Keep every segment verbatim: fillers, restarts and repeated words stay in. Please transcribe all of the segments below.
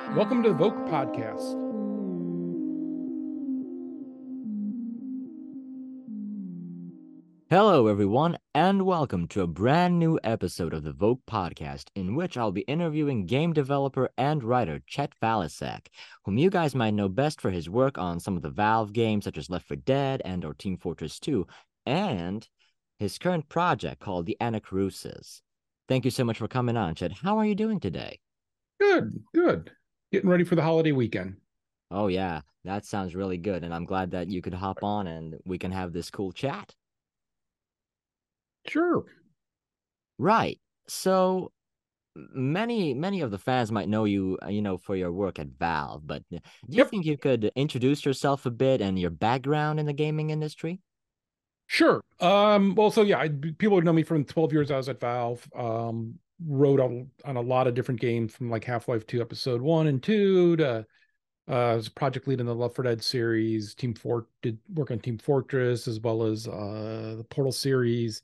Welcome to the Vogue Podcast. Hello, everyone, and welcome to a brand new episode of the Vogue Podcast, in which I'll be interviewing game developer and writer Chet Valasek, whom you guys might know best for his work on some of the Valve games such as Left four Dead and or Team Fortress two, and his current project called The Anacrusis. Thank you so much for coming on, Chet. How are you doing today? Good, good. Getting ready for the holiday weekend. Oh, yeah, that sounds really good, and I'm glad that you could hop on and we can have this cool chat. Sure. Right. So many many of the fans might know you, uh, you know, for your work at Valve, but uh, do you Yep. think you could introduce yourself a bit and your background in the gaming industry? Sure. Um, well, so yeah, I, people would know me from twelve years I was at Valve. Um, wrote on, on a lot of different games from like Half-Life two Episode one and two to uh, I was a project lead in the Left four Dead series, Team Fort did work on Team Fortress as well as uh the Portal series,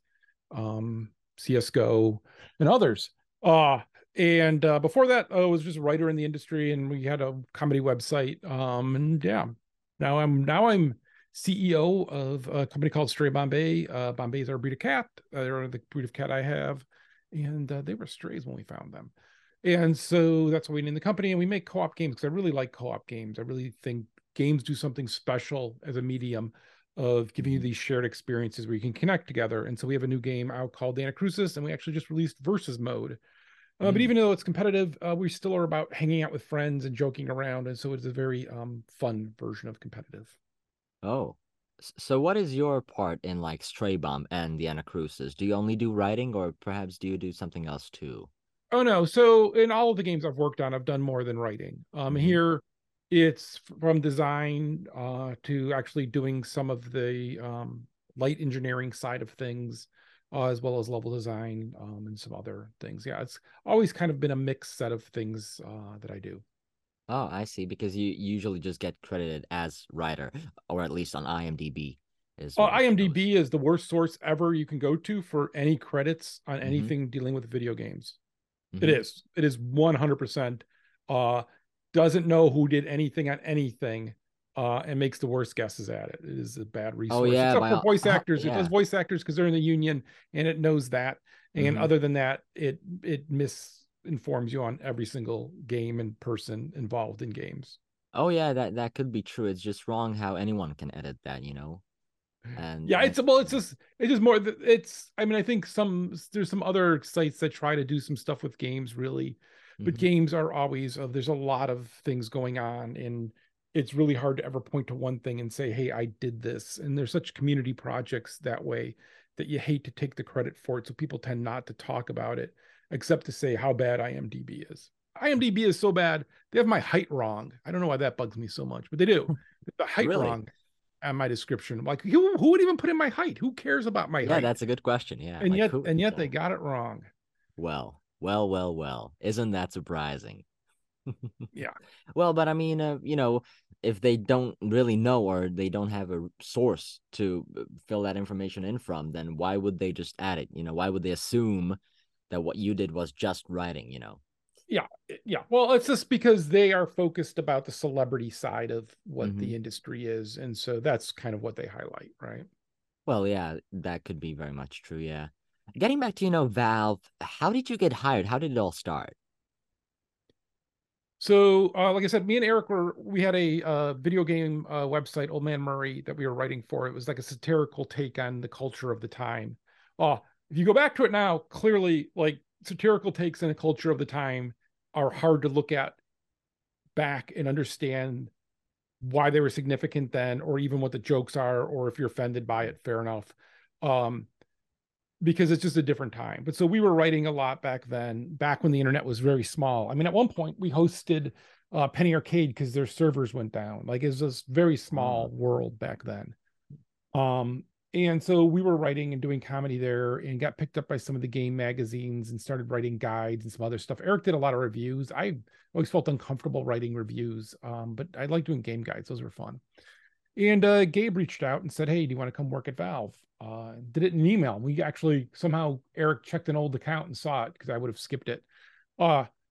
um, C S G O, and others. Uh and uh, before that, I was just a writer in the industry, and we had a comedy website. Um, and yeah, now I'm now I'm C E O of a company called Stray Bombay. Uh, Bombay is our breed of cat. Uh, they're the breed of cat I have, and uh, they were strays when we found them. And so that's why we named the company, and we make co-op games because I really like co-op games. I really think games do something special as a medium of giving you Mhm. these shared experiences where you can connect together. And so we have a new game out called The Anacrusis, and we actually just released versus mode. Uh, but Mm. even though it's competitive, uh, we still are about hanging out with friends and joking around. And so it's a very um, fun version of competitive. Oh, S- so what is your part in like Stray Bomb and the Anacrusis? Do you only do writing, or perhaps do you do something else too? Oh no. So in all of the games I've worked on, I've done more than writing. Um, Hmm. here it's from design uh, to actually doing some of the um, light engineering side of things, uh, as well as level design um, and some other things. Yeah, it's always kind of been a mixed set of things uh, that I do. Oh, I see, because you usually just get credited as writer, or at least on IMDb is Uh, what it shows. IMDb is the worst source ever you can go to for any credits on Hmm. anything dealing with video games. It Hmm. is. It is one hundred percent. Uh, doesn't know who did anything on anything, uh, and makes the worst guesses at it. It is a bad Oh resource, yeah, except by for all, voice oh, actors. It does yeah. voice actors because they're in the union and it knows that. And Hmm. other than that, it it misinforms you on every single game and person involved in games. Oh yeah, that that could be true. It's just wrong how anyone can edit that, you know? And Yeah, and it's well, it's just it's just more. It's I mean, I think some there's some other sites that try to do some stuff with games, really, but hmm. games are always uh, there's a lot of things going on, and it's really hard to ever point to one thing and say, "Hey, I did this." And there's such community projects that way that you hate to take the credit for it, so people tend not to talk about it, except to say how bad IMDb is. IMDb is so bad they have my height wrong. I don't know why that bugs me so much, but they do. The height Really? wrong on my description. Like who who would even put in my height? Who cares about my Yeah, height? that's a good question. Yeah, And like yet who? and yet they Yeah. got it wrong. Well, well, well, well. Isn't that surprising? Yeah. Well, but I mean, uh, you know, if they don't really know or they don't have a source to uh, fill that information in from, then why would they just add it? You know, why would they assume that what you did was just writing, you know? Yeah. Yeah. Well, it's just because they are focused about the celebrity side of what Hmm. the industry is. And so that's kind of what they highlight, right? Well, yeah, that could be very much true. Yeah. Getting back to, you know, Valve, how did you get hired? How did it all start? So, uh, like I said, me and Eric were we had a uh, video game uh, website, Old Man Murray, that we were writing for. It was like a satirical take on the culture of the time. Uh, if you go back to it now, clearly, like satirical takes in the culture of the time are hard to look at back and understand why they were significant then, or even what the jokes are, or if you're offended by it, fair enough. Um, because it's just a different time. But so we were writing a lot back then, back when the internet was very small. I mean, at one point we hosted uh, Penny Arcade because their servers went down. Like it was this very Oh. small world back then. Um, and so we were writing and doing comedy there and got picked up by some of the game magazines and started writing guides and some other stuff. Eric did a lot of reviews. I always felt uncomfortable writing reviews, um, but I like doing game guides. Those were fun. And uh, Gabe reached out and said, "Hey, do you want to come work at Valve?" Uh, did it in an email. We actually somehow Eric checked an old account and saw it because I would have skipped it. Uh,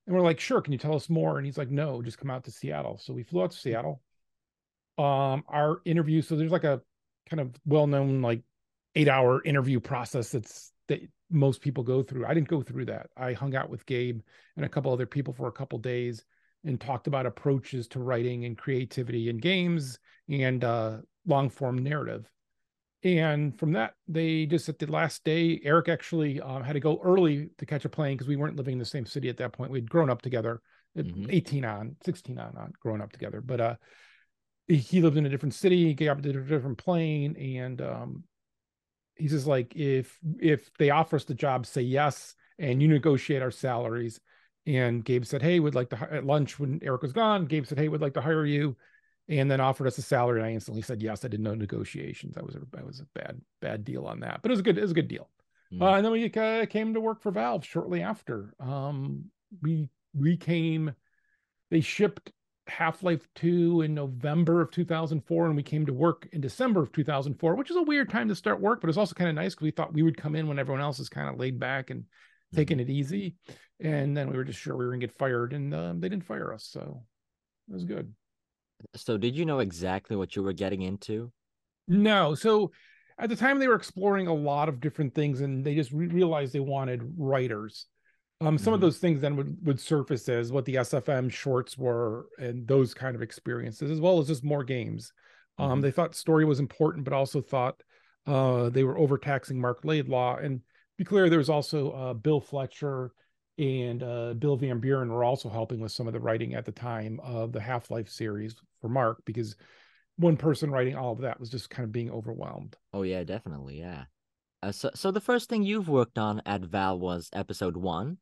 And we're like, sure, can you tell us more? And he's like, no, just come out to Seattle. So we flew out to Seattle. Um, our interview, so there's like a kind of well-known like eight-hour interview process that's that most people go through. I didn't go through that. I hung out with Gabe and a couple other people for a couple days and talked about approaches to writing and creativity in games and uh, long-form narrative. And from that, they just at the last day, Eric actually um, had to go early to catch a plane because we weren't living in the same city at that point. We'd grown up together, mm-hmm. eighteen on, sixteen on, on, growing up together. But uh, he lived in a different city, he got a different plane, and um, he says, like, if if they offer us the job, say yes, and you negotiate our salaries. And Gabe said, hey, we'd like to, at lunch when Eric was gone, Gabe said, hey, we'd like to hire you. And then offered us a salary. And I instantly said yes. I did no negotiations. That was a that was a bad bad deal on that, but it was a good it was a good deal. Mm. Uh, and then we uh, came to work for Valve shortly after. Um, we we came. They shipped Half-Life two in November of two thousand four, and we came to work in December of two thousand four, which is a weird time to start work, but it's also kind of nice because we thought we would come in when everyone else is kind of laid back and mm. taking it easy. And then we were just sure we were gonna get fired, and um, they didn't fire us, so it was good. So did you know exactly what you were getting into? No. So at the time they were exploring a lot of different things, and they just re- realized they wanted writers. Um, some mm-hmm. of those things then would, would surface as what the S F M shorts were and those kind of experiences, as well as just more games. Um, mm-hmm. They thought story was important, but also thought uh, they were overtaxing Mark Laidlaw. And be clear, there was also uh, Bill Fletcher and uh, Bill Van Buren were also helping with some of the writing at the time of the Half-Life series for Mark, because one person writing all of that was just kind of being overwhelmed. Oh yeah, definitely, yeah. Uh, so, so the first thing you've worked on at Valve was episode one.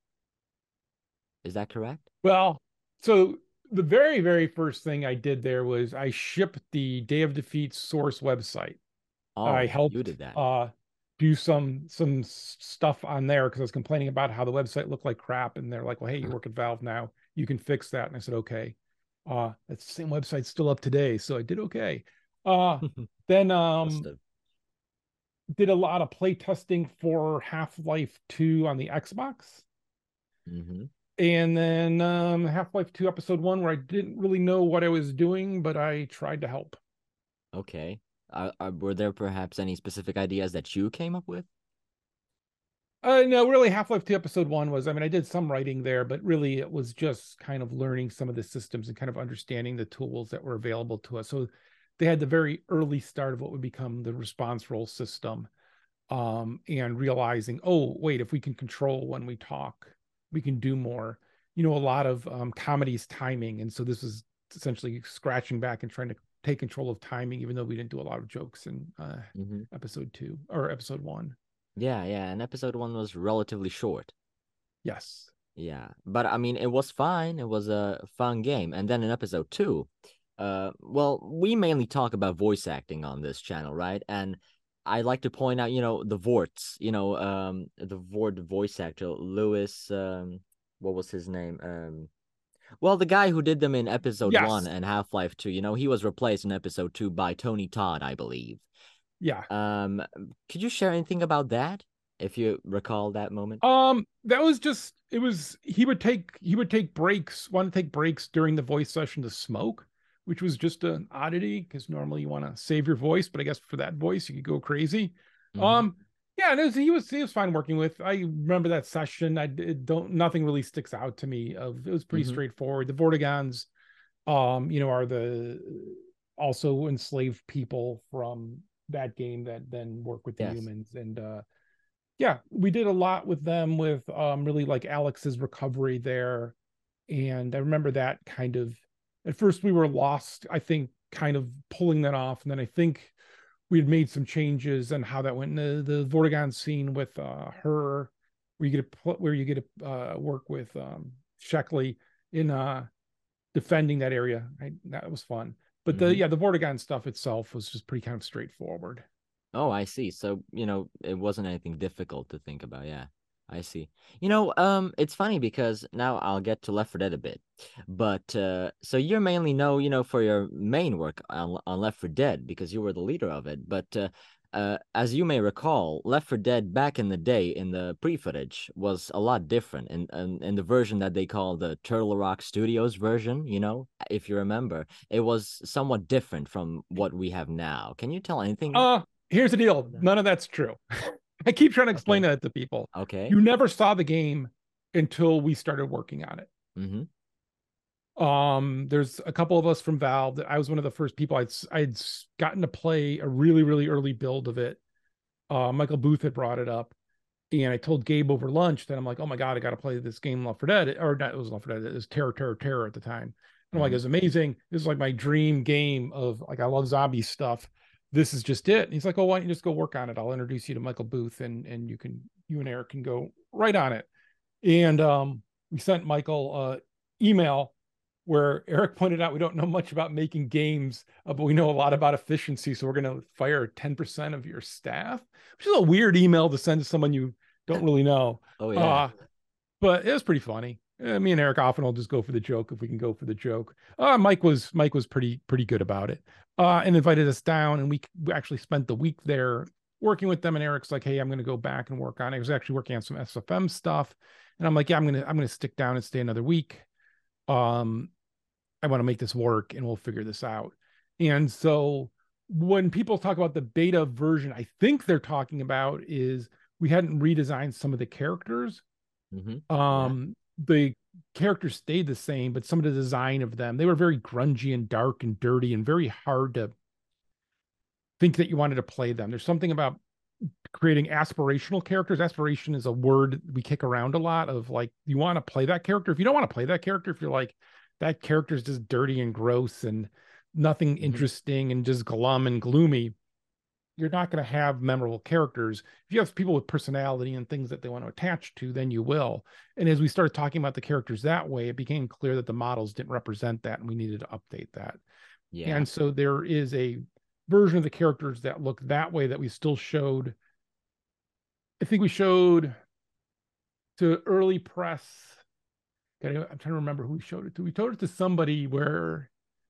Is that correct? Well, so the very, very first thing I did there was I shipped the Day of Defeat source website. Oh, I helped you did that. Uh, do some some stuff on there because I was complaining about how the website looked like crap, and they're like, well, hey, you work at Valve now, you can fix that. And I said, okay. Uh that's the same website still up today, so I did okay. Uh then um did a lot of play testing for Half-Life two on the Xbox. Mm-hmm. And then um Half-Life two episode one, where I didn't really know what I was doing, but I tried to help. Okay. Uh, uh, were there perhaps any specific ideas that you came up with? Uh, no, really, Half-Life two episode one was, I mean, I did some writing there, but really it was just kind of learning some of the systems and kind of understanding the tools that were available to us. So they had the very early start of what would become the response role system, um, and realizing, oh, wait, if we can control when we talk, we can do more. You know, a lot of um, comedies timing. And so this is essentially scratching back and trying to take control of timing, even though we didn't do a lot of jokes in uh, mm-hmm. episode two or episode one. Yeah, yeah, and episode one was relatively short. Yes. Yeah, but I mean, it was fine. It was a fun game. And then in episode two, uh, well, we mainly talk about voice acting on this channel, right? And I like to point out, you know, the Vorts, you know, um, the Vort voice actor, Lewis, um, what was his name? Um, well, the guy who did them in episode yes. one and Half-Life two, you know, he was replaced in episode two by Tony Todd, I believe. Yeah. Um, could you share anything about that, if you recall that moment? Um, that was just, it was, he would take, he would take breaks, want to take breaks during the voice session to smoke, which was just an oddity, because normally you want to save your voice, but I guess for that voice, you could go crazy. Mm-hmm. Um, yeah, and it was, he was, he was fine working with. I remember that session. I it don't, nothing really sticks out to me. Of it was pretty mm-hmm. straightforward. The Vortigaunts, um, you know, are the also enslaved people from that game that then work with the yes. humans. And uh, yeah, we did a lot with them with um, really like Alex's recovery there. And I remember that kind of, at first we were lost, I think, kind of pulling that off. And then I think we had made some changes and how that went. The, the Vortigaunt scene with uh, her, where you get to where you get to uh, work with um, Sheckley in uh, defending that area. I, that was fun. But the mm-hmm. yeah, the Vortigaunt stuff itself was just pretty kind of straightforward. Oh, I see. So, you know, it wasn't anything difficult to think about. Yeah, I see. You know, um, it's funny because now I'll get to Left four Dead a bit. But uh, so you're mainly know, you know, for your main work on, on Left four Dead because you were the leader of it. But uh, uh, as you may recall, Left four Dead back in the day in the pre-footage was a lot different in, in in the version that they call the Turtle Rock Studios version, you know, if you remember. It was somewhat different from what we have now. Can you tell anything Uh, here's the deal. about that? None of that's true. I keep trying to explain Okay. that to people. Okay. You never saw the game until we started working on it. Mm-hmm. Um, there's a couple of us from Valve that I was one of the first people I'd I'd gotten to play a really, really early build of it. Uh, Michael Booth had brought it up, and I told Gabe over lunch that I'm like, oh my God, I got to play this game Left four Dead, or not, it was Left four Dead, it was Terror, Terror, Terror at the time. And I'm like, Mm-hmm. it's amazing. This is like my dream game of like, I love zombie stuff. This is just it. And he's like, oh, why don't you just go work on it? I'll introduce you to Michael Booth, and and you can, you and Eric can go right on it. And um, we sent Michael uh email where Eric pointed out we don't know much about making games, uh, but we know a lot about efficiency. So we're going to fire ten percent of your staff, which is a weird email to send to someone you don't really know. Oh yeah. Uh, but it was pretty funny. Uh, me and Eric often will just go for the joke if we can go for the joke. Uh, Mike was Mike was pretty pretty good about it, uh, and invited us down, and we, we actually spent the week there working with them. And Eric's like, "Hey, I'm going to go back and work on it." I was actually working on some S F M stuff, and I'm like, "Yeah, I'm gonna I'm gonna stick down and stay another week. Um, I want to make this work, and we'll figure this out." And so when people talk about the beta version, I think they're talking about is we hadn't redesigned some of the characters. Mm-hmm. Um, the characters stayed the same, but some of the design of them, they were very grungy and dark and dirty and very hard to think that you wanted to play them. There's something about creating aspirational characters. Aspiration is a word we kick around a lot of like, you want to play that character. If you don't want to play that character, if you're like, that character is just dirty and gross and nothing Mm-hmm. interesting and just glum and gloomy, you're not going to have memorable characters. If you have people with personality and things that they want to attach to, then you will. And as we started talking about the characters that way, it became clear that the models didn't represent that, and we needed to update that. Yeah. And so there is a version of the characters that look that way that we still showed. I think we showed to early press. I'm trying to remember who we showed it to. We showed it to somebody where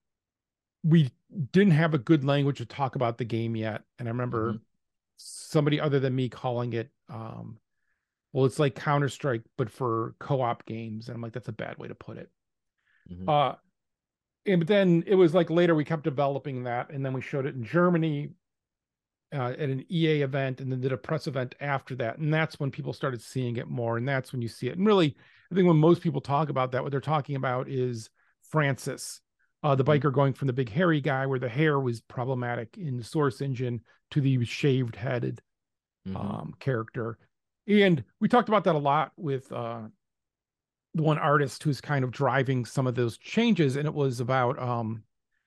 we didn't have a good language to talk about the game yet. And I remember Mm-hmm. somebody other than me calling it, um, well, it's like Counter-Strike, but for co-op games. And I'm like, that's a bad way to put it. Mm-hmm. Uh, and but then it was like later we kept developing that. And then we showed it in Germany uh, at an E A event, and then did a press event after that. And that's when people started seeing it more. And that's when you see it. And really, I think when most people talk about that, what they're talking about is Francis, uh, the biker going from the big hairy guy where the hair was problematic in the Source engine to the shaved headed Mm-hmm. um, character. And we talked about that a lot with uh, the one artist who's kind of driving some of those changes. And it was about, um,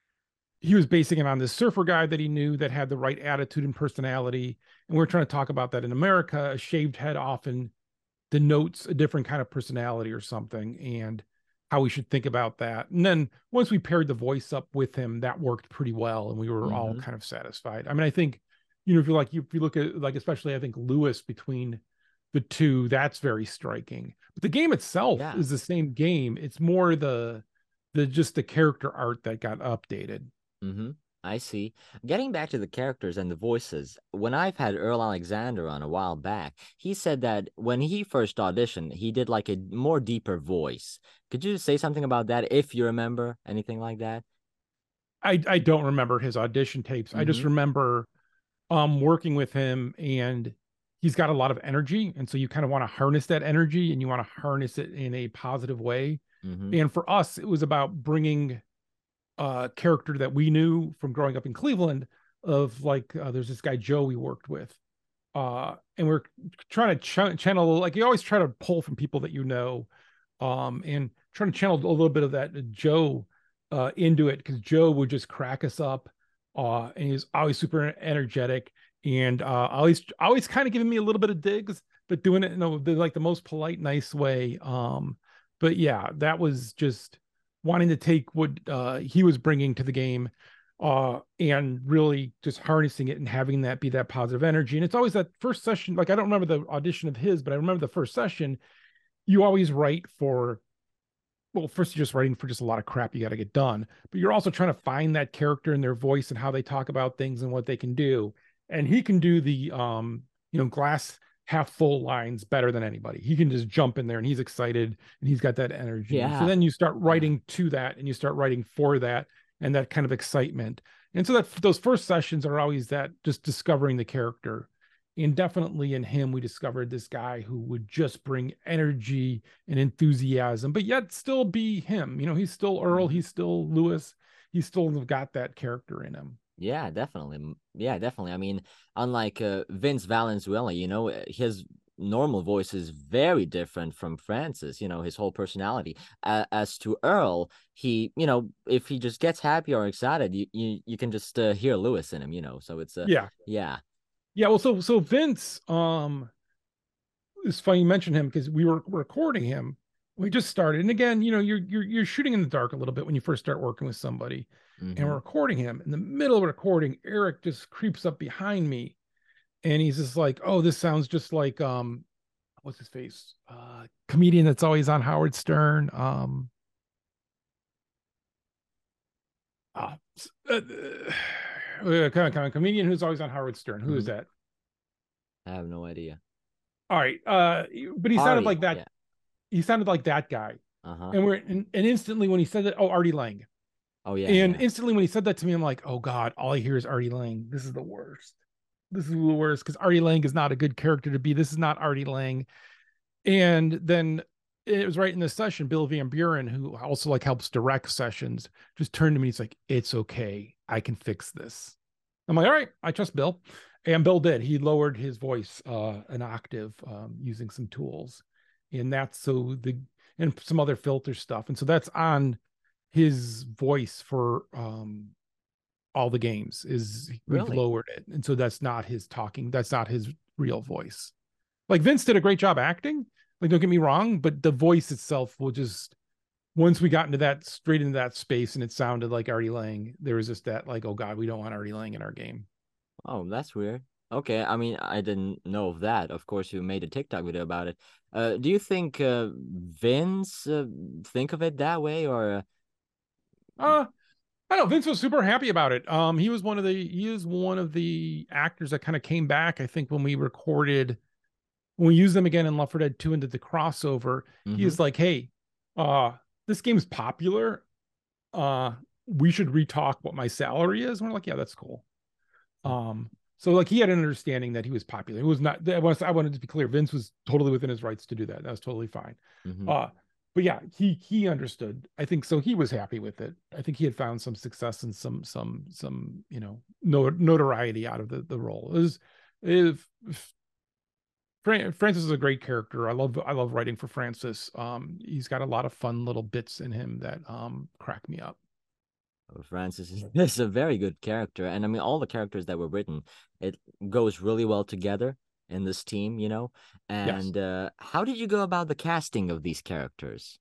he was basing it on this surfer guy that he knew that had the right attitude and personality. And we're trying to talk about that in America. A shaved head often denotes a different kind of personality or something, and how we should think about that. And then once we paired the voice up with him, that worked pretty well, and we were mm-hmm. all kind of satisfied. I mean, I think, you know, if you like, if you look at like, especially I think Lewis between the two, that's very striking. But the game itself yeah. is the same game. It's more the the just the character art that got updated. Mm-hmm. I see. Getting back to the characters and the voices, when I've had Earl Alexander on a while back, he said that when he first auditioned, he did like a more deeper voice. Could you say something about that, if you remember anything like that? I, I don't remember his audition tapes. Mm-hmm. I just remember um working with him, and he's got a lot of energy. And so you kind of want to harness that energy, and you want to harness it in a positive way. Mm-hmm. And for us, it was about bringing uh character that we knew from growing up in Cleveland of like uh, there's this guy Joe we worked with uh and we're trying to ch- channel, like you always try to pull from people that you know, um and trying to channel a little bit of that Joe uh into it, because Joe would just crack us up, uh and he's always super energetic, and uh always always kind of giving me a little bit of digs, but doing it in a, like the most polite, nice way. Um but yeah, that was just wanting to take what uh, he was bringing to the game uh, and really just harnessing it and having that be that positive energy. And it's always that first session. Like, I don't remember the audition of his, but I remember the first session. You always write for, well, first you're just writing for just a lot of crap you got to get done, but you're also trying to find that character and their voice and how they talk about things and what they can do. and he can do the um, you know, glass half full lines better than anybody. He can just jump in there and he's excited and he's got that energy. So Yeah. then you start Yeah. writing to that and you start writing for that and that kind of excitement. And so that those first sessions are always that just discovering the character. And definitely in him, we discovered this guy who would just bring energy and enthusiasm, but yet still be him. You know, he's still Earl, Mhm. he's still Lewis, he's still got that character in him. Yeah, definitely. M- Yeah, definitely. I mean, unlike uh, Vince Valenzuela, you know, uh, his normal voice is very different from Francis, you know, his whole personality. Uh, as to Earl, he, you know, if he just gets happy or excited, you you, you can just uh, hear Lewis in him, you know. So it's uh, Yeah. yeah. Yeah. Well, so so Vince, um, it's funny you mentioned him because we were recording him. We just started, and again, you know, you're you're you're shooting in the dark a little bit when you first start working with somebody, and we're Mm-hmm. recording him. In the middle of recording, Eric just creeps up behind me, and he's just like, "Oh, this sounds just like um, what's his face? Uh, comedian that's always on Howard Stern. Um, uh, uh, uh, kind of comedian who's always on Howard Stern. Who is Mm-hmm. that? I have no idea. All right, uh, but he sounded Artie, like that. yeah. He sounded like that guy, Uh-huh. and we're and, and instantly when he said that, oh, Artie Lang. Oh yeah, And yeah. instantly when he said that to me, I'm like, oh God, all I hear is Artie Lang. This is the worst. This is the worst because Artie Lang is not a good character to be. This is not Artie Lang. And then it was right in this session, Bill Van Buren, who also like helps direct sessions, just turned to me. He's like, it's okay. I can fix this. I'm like, all right, I trust Bill. And Bill did. He lowered his voice uh, an octave um, using some tools. And that's so the and some other filter stuff. And so that's on his voice for um all the games is we've Really? lowered it, and so that's not his talking, that's not his real voice. Like Vince did a great job acting, like don't get me wrong, but the voice itself will just, once we got into that straight into that space and it sounded like Artie Lang, there was just that like, oh God, we don't want Artie Lang in our game. Oh, that's weird. Okay, I mean, I didn't know of that. Of course, you made a TikTok video about it. Uh, do you think uh, Vince uh, think of it that way, or uh, uh I don't know. Vince was super happy about it. Um, he was one of the he is one of the actors that kind of came back. I think when we recorded when we use them again in Left four Dead two into the crossover, he mm-hmm. is like, hey, uh, this game's popular. Uh, we should retalk what my salary is. And we're like, yeah, that's cool. Um, so like he had an understanding that he was popular. It was not, I wanted, I wanted to be clear. Vince was totally within his rights to do that. That was totally fine. Mm-hmm. Uh, but yeah, he he understood. I think so. He was happy with it. I think he had found some success and some some some you know notoriety out of the the role. It was if Francis is a great character. I love I love writing for Francis. Um, he's got a lot of fun little bits in him that um crack me up. Francis is, is a very good character, and I mean, all the characters that were written, it goes really well together in this team, you know. Yes. And uh, how did you go about the casting of these characters?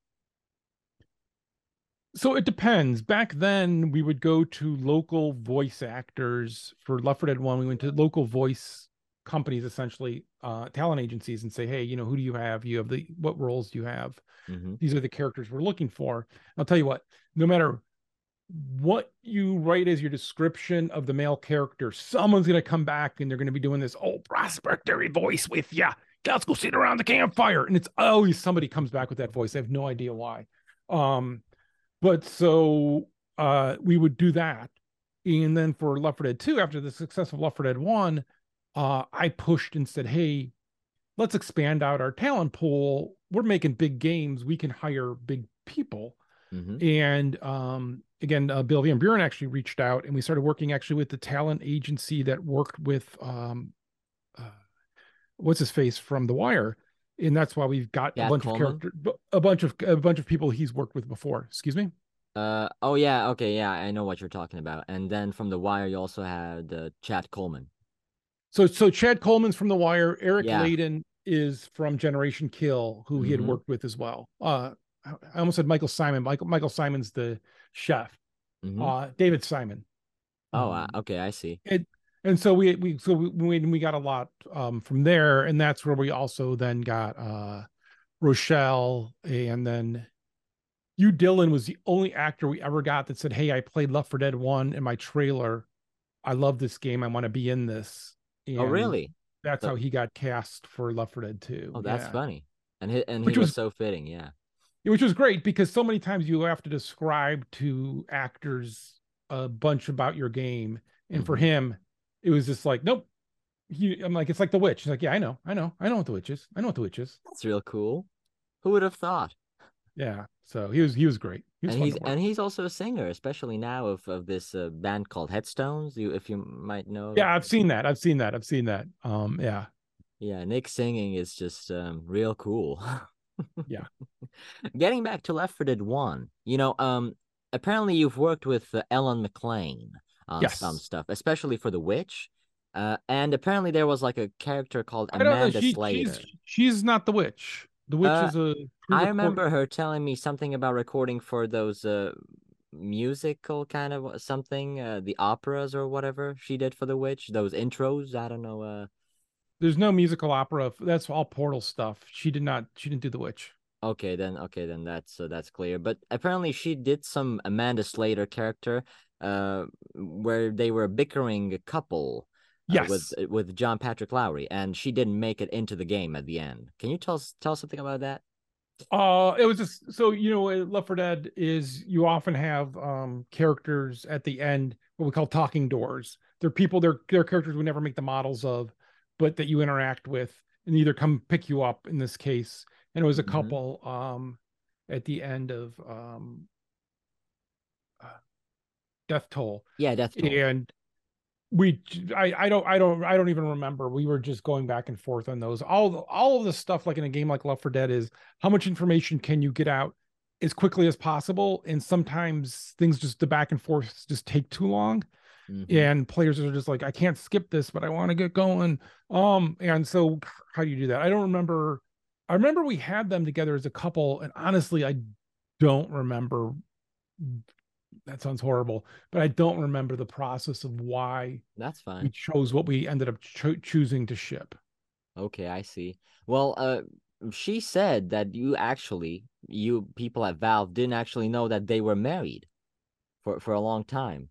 So it depends. Back then, we would go to local voice actors for Left four Dead one. We went to local voice companies, essentially uh, talent agencies, and say, "Hey, you know, who do you have? You have the what roles do you have? Mm-hmm. These are the characters we're looking for." I'll tell you what. No matter what you write as your description of the male character, someone's going to come back and they're going to be doing this old prospectory voice with you. Let's go sit around the campfire, and it's always somebody comes back with that voice. I have no idea why. Um, but so uh, we would do that. And then for Left four Dead two, after the success of Left four Dead one, uh, I pushed and said, hey, let's expand out our talent pool. We're making big games. We can hire big people. Mm-hmm. And um, again, uh, Bill Van Buren actually reached out and we started working actually with the talent agency that worked with um, uh, what's his face from The Wire. And that's why we've got a Chad bunch of Coleman. character, a bunch of a bunch of people he's worked with before. Excuse me. Uh oh yeah, okay, yeah, I know what you're talking about. And then from The Wire, you also had uh, Chad Coleman. So so Chad Coleman's from The Wire. Eric Yeah. Layden is from Generation Kill, who he had Mm-hmm. worked with as well. Uh, I almost said Michael Simon. Michael Michael Simon's the chef. Mm-hmm. Uh, David Simon. Oh, uh, Um, okay, I see. it, and so we we so we we, we got a lot um, from there, and that's where we also then got uh, Rochelle, and then Hugh Dillon was the only actor we ever got that said, "Hey, I played Left four Dead one in my trailer. I love this game. I want to be in this." Oh, and really? that's So, how he got cast for Left four Dead two. oh, that's Yeah, funny. And he and he which was was so fitting. Yeah. which was great because so many times you have to describe to actors a bunch about your game, and for Mm-hmm. him, it was just like, nope. He, I'm like, it's like The Witch. He's like, yeah, I know, I know, I know what The Witch is. I know what The Witch is. That's real cool. Who would have thought? Yeah, so he was he was great. He was And fun he's to work and with. he's also a singer, especially now of of this uh, band called Headstones. You, if you might know. Yeah, I've seen that. I've seen that. I've seen that. Um, yeah, Yeah, Nick singing is just um, real cool. yeah. Getting back to Left four Dead one, you know, um, apparently you've worked with uh, Ellen McLean on some Yes. stuff, especially for The Witch. Uh, and apparently there was like a character called I don't know. Amanda She she's Slater. she's not the witch. The witch Uh, is a I pre-record. remember her telling me something about recording for those uh musical kind of something, uh, the operas or whatever she did for The Witch, those intros. I don't know. Uh, There's no musical opera. That's all Portal stuff. She did not. She didn't do the witch. Okay, then okay, then that's uh, that's clear. But apparently she did some Amanda Slater character uh where they were a bickering couple uh, with Yes. uh, with John Patrick Lowry, and she didn't make it into the game at the end. Can you tell us tell us something about that? Uh, it was just so you know, uh, Left four Dead is you often have um characters at the end, what we call talking doors. They're people, they're they're characters we never make the models of, but that you interact with and either come pick you up in this case. And it was a Mm-hmm. couple um at the end of um uh, Death Toll. Yeah, Death Toll. And we I, I don't I don't I don't even remember. We were just going back and forth on those. All the, all of the stuff like in a game like Left four Dead is how much information can you get out as quickly as possible, and sometimes things just the back and forth just take too long, Mm-hmm. and players are just like, I can't skip this, but I want to get going. Um, and so how do you do that? I don't remember. I remember we had them together as a couple, and honestly, I don't remember. That sounds horrible, but I don't remember the process of why That's we fine. chose what we ended up cho- choosing to ship. Okay, I see. Well, uh, she said that you actually, you people at Valve didn't actually know that they were married for for a long time,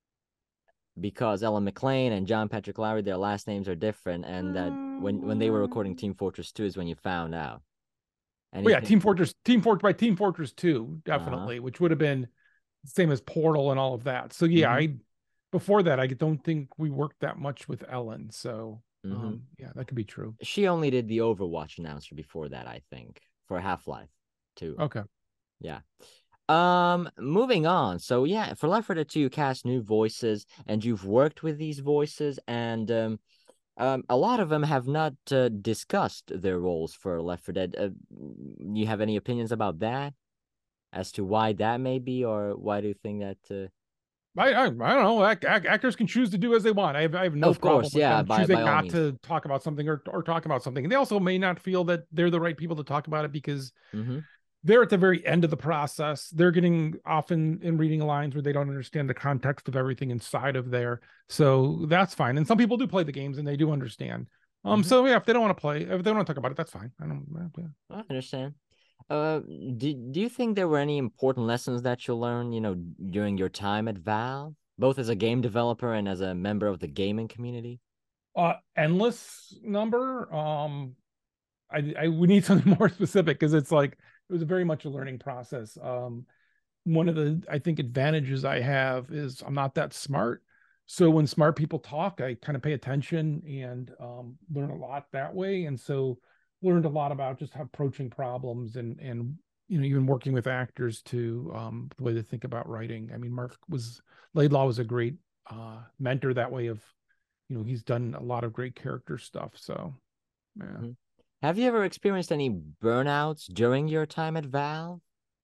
because Ellen McLean and John Patrick Lowry, their last names are different, and that when when they were recording Um, Team Fortress two is when you found out. well, yeah, Anything? Team Fortress, Team Fortress by Team Fortress two, Uh-huh. definitely, which would have been the same as Portal and all of that. So yeah, Mm-hmm. I before that, I don't think we worked that much with Ellen. So Mm-hmm. um, yeah, that could be true. She only did the Overwatch announcer before that, I think, for Half-Life two. Okay. Yeah. Um, moving on. So yeah, for Left four Dead two, you cast new voices, and you've worked with these voices, and um, um, a lot of them have not uh, discussed their roles for Left four Dead. Uh, you have any opinions about that, as to why that may be, or why do you think that? Uh... I, I I don't know. Ac- ac- actors can choose to do as they want. I have I have no Of problem course, with yeah, them by by choosing all not means. to talk about something or or talk about something. And they also may not feel that they're the right people to talk about it because Mm-hmm. they're at the very end of the process. They're getting often in reading lines where they don't understand the context of everything inside of there. So that's fine. And some people do play the games and they do understand. Um, Mm-hmm. so yeah, if they don't want to play, if they don't want to talk about it, that's fine. I don't. Yeah. I understand. Uh, do, do you think there were any important lessons that you learned, you know, during your time at Valve, both as a game developer and as a member of the gaming community? Uh, endless number. Um, I, I we need something more specific because it's like it was very much a learning process. Um, one of the I think advantages I have is I'm not that smart. So when smart people talk, I kind of pay attention and um, learn a lot that way. And so learned a lot about just how approaching problems and and you know even working with actors to um, the way they think about writing. I mean, Mark was Laidlaw was a great uh, mentor that way of you know he's done a lot of great character stuff. So yeah. Mhm. Have you ever experienced any burnouts during your time at Valve?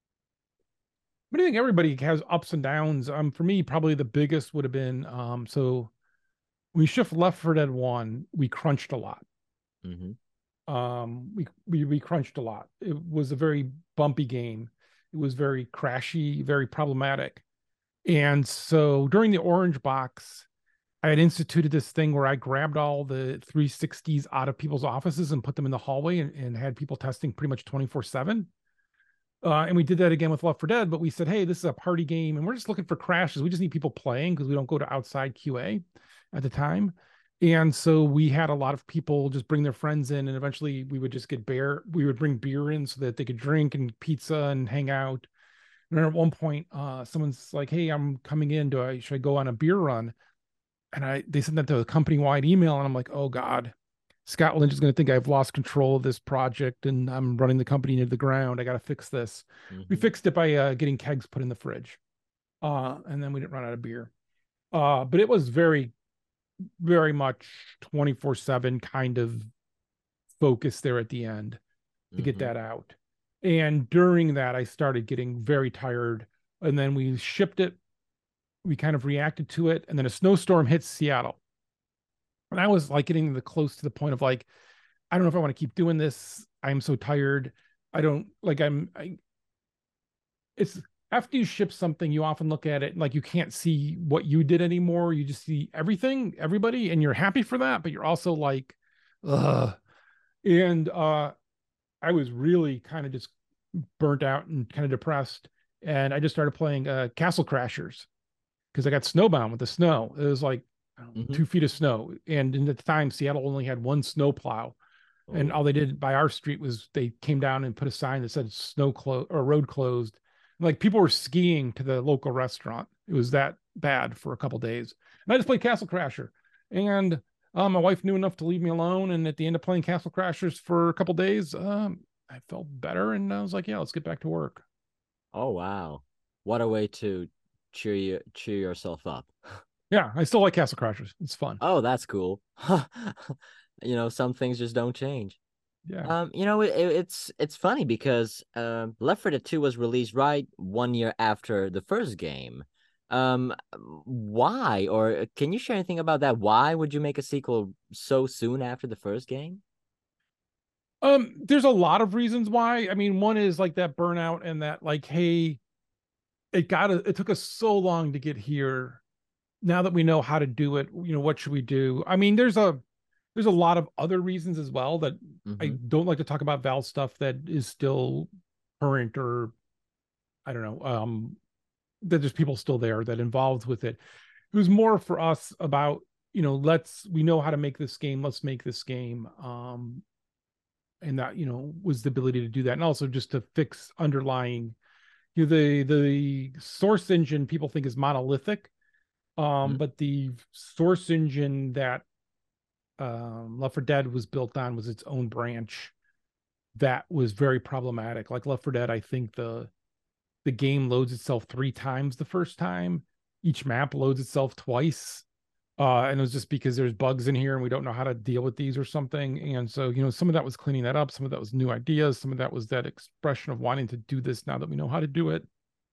But I think everybody has ups and downs. Um, for me, probably the biggest would have been um, so when we shift Left four Dead one, we crunched a lot. Mm-hmm. Um, we we we crunched a lot. It was a very bumpy game. It was very crashy, very problematic. And so during the Orange Box, I had instituted this thing where I grabbed all the three sixties out of people's offices and put them in the hallway and, and had people testing pretty much twenty-four seven. Uh, and we did that again with Left four Dead, but we said, hey, this is a party game and we're just looking for crashes. We just need people playing because we don't go to outside Q A at the time. And so we had a lot of people just bring their friends in, and eventually we would just get beer. We would bring beer in so that they could drink and pizza and hang out. And then at one point, uh, someone's like, "Hey, I'm coming in. Do I should I go on a beer run?" And I they sent that to a company wide email, and I'm like, "Oh God, Scott Lynch is going to think I've lost control of this project, and I'm running the company into the ground. I got to fix this." We Mm-hmm. fixed it by uh, getting kegs put in the fridge, uh, and then we didn't run out of beer. Uh, but it was very very much twenty-four seven kind of focus there at the end to get Mm-hmm. that out. And during that, I started getting very tired. And then we shipped it. We kind of reacted to it. And then a snowstorm hit Seattle. And I was like getting the close to the point of like, I don't know if I want to keep doing this. I'm so tired. I don't like I'm I it's after you ship something, you often look at it and like you can't see what you did anymore. You just see everything, everybody, and you're happy for that, but you're also like, ugh. And uh I was really kind of just burnt out and kind of depressed. And I just started playing uh Castle Crashers because I got snowbound with the snow. It was like I don't know, Mm-hmm. two feet of snow. And in the time, Seattle only had one snow plow. And Oh. all they did by our street was they came down and put a sign that said snow closed or road closed. Like people were skiing to the local restaurant. It was that bad for a couple days. And I just played Castle Crasher. And um, my wife knew enough to leave me alone. And at the end of playing Castle Crashers for a couple days, um, I felt better. And I was like, yeah, let's get back to work. Oh wow. What a way to cheer you cheer yourself up. Yeah, I still like Castle Crashers. It's fun. Oh, that's cool. You know, some things just don't change. Yeah. Um, you know, it, it's it's funny because um, Left four Dead two was released right one year after the first game. Um, why? Or can you share anything about that? Why would you make a sequel so soon after the first game? Um, there's a lot of reasons why. I mean, one is like that burnout and that like, hey, it got it took us so long to get here. Now that we know how to do it, you know, what should we do? I mean, there's a there's a lot of other reasons as well that I Mm-hmm. don't like to talk about Valve stuff that is still current or I don't know, um that there's people still there that involved with it. It was more for us about, you know, let's we know how to make this game, let's make this game. Um and that, you know, was the ability to do that. And also just to fix underlying, you know, the the source engine people think is monolithic. Um, but the source engine that um, Left four Dead was built on was its own branch that was very problematic. Like Left four Dead, I think the the game loads itself three times the first time. Each map loads itself twice. Uh, and it was just because there's bugs in here and we don't know how to deal with these or something. And so, you know, some of that was cleaning that up, some of that was new ideas, some of that was that expression of wanting to do this now that we know how to do it.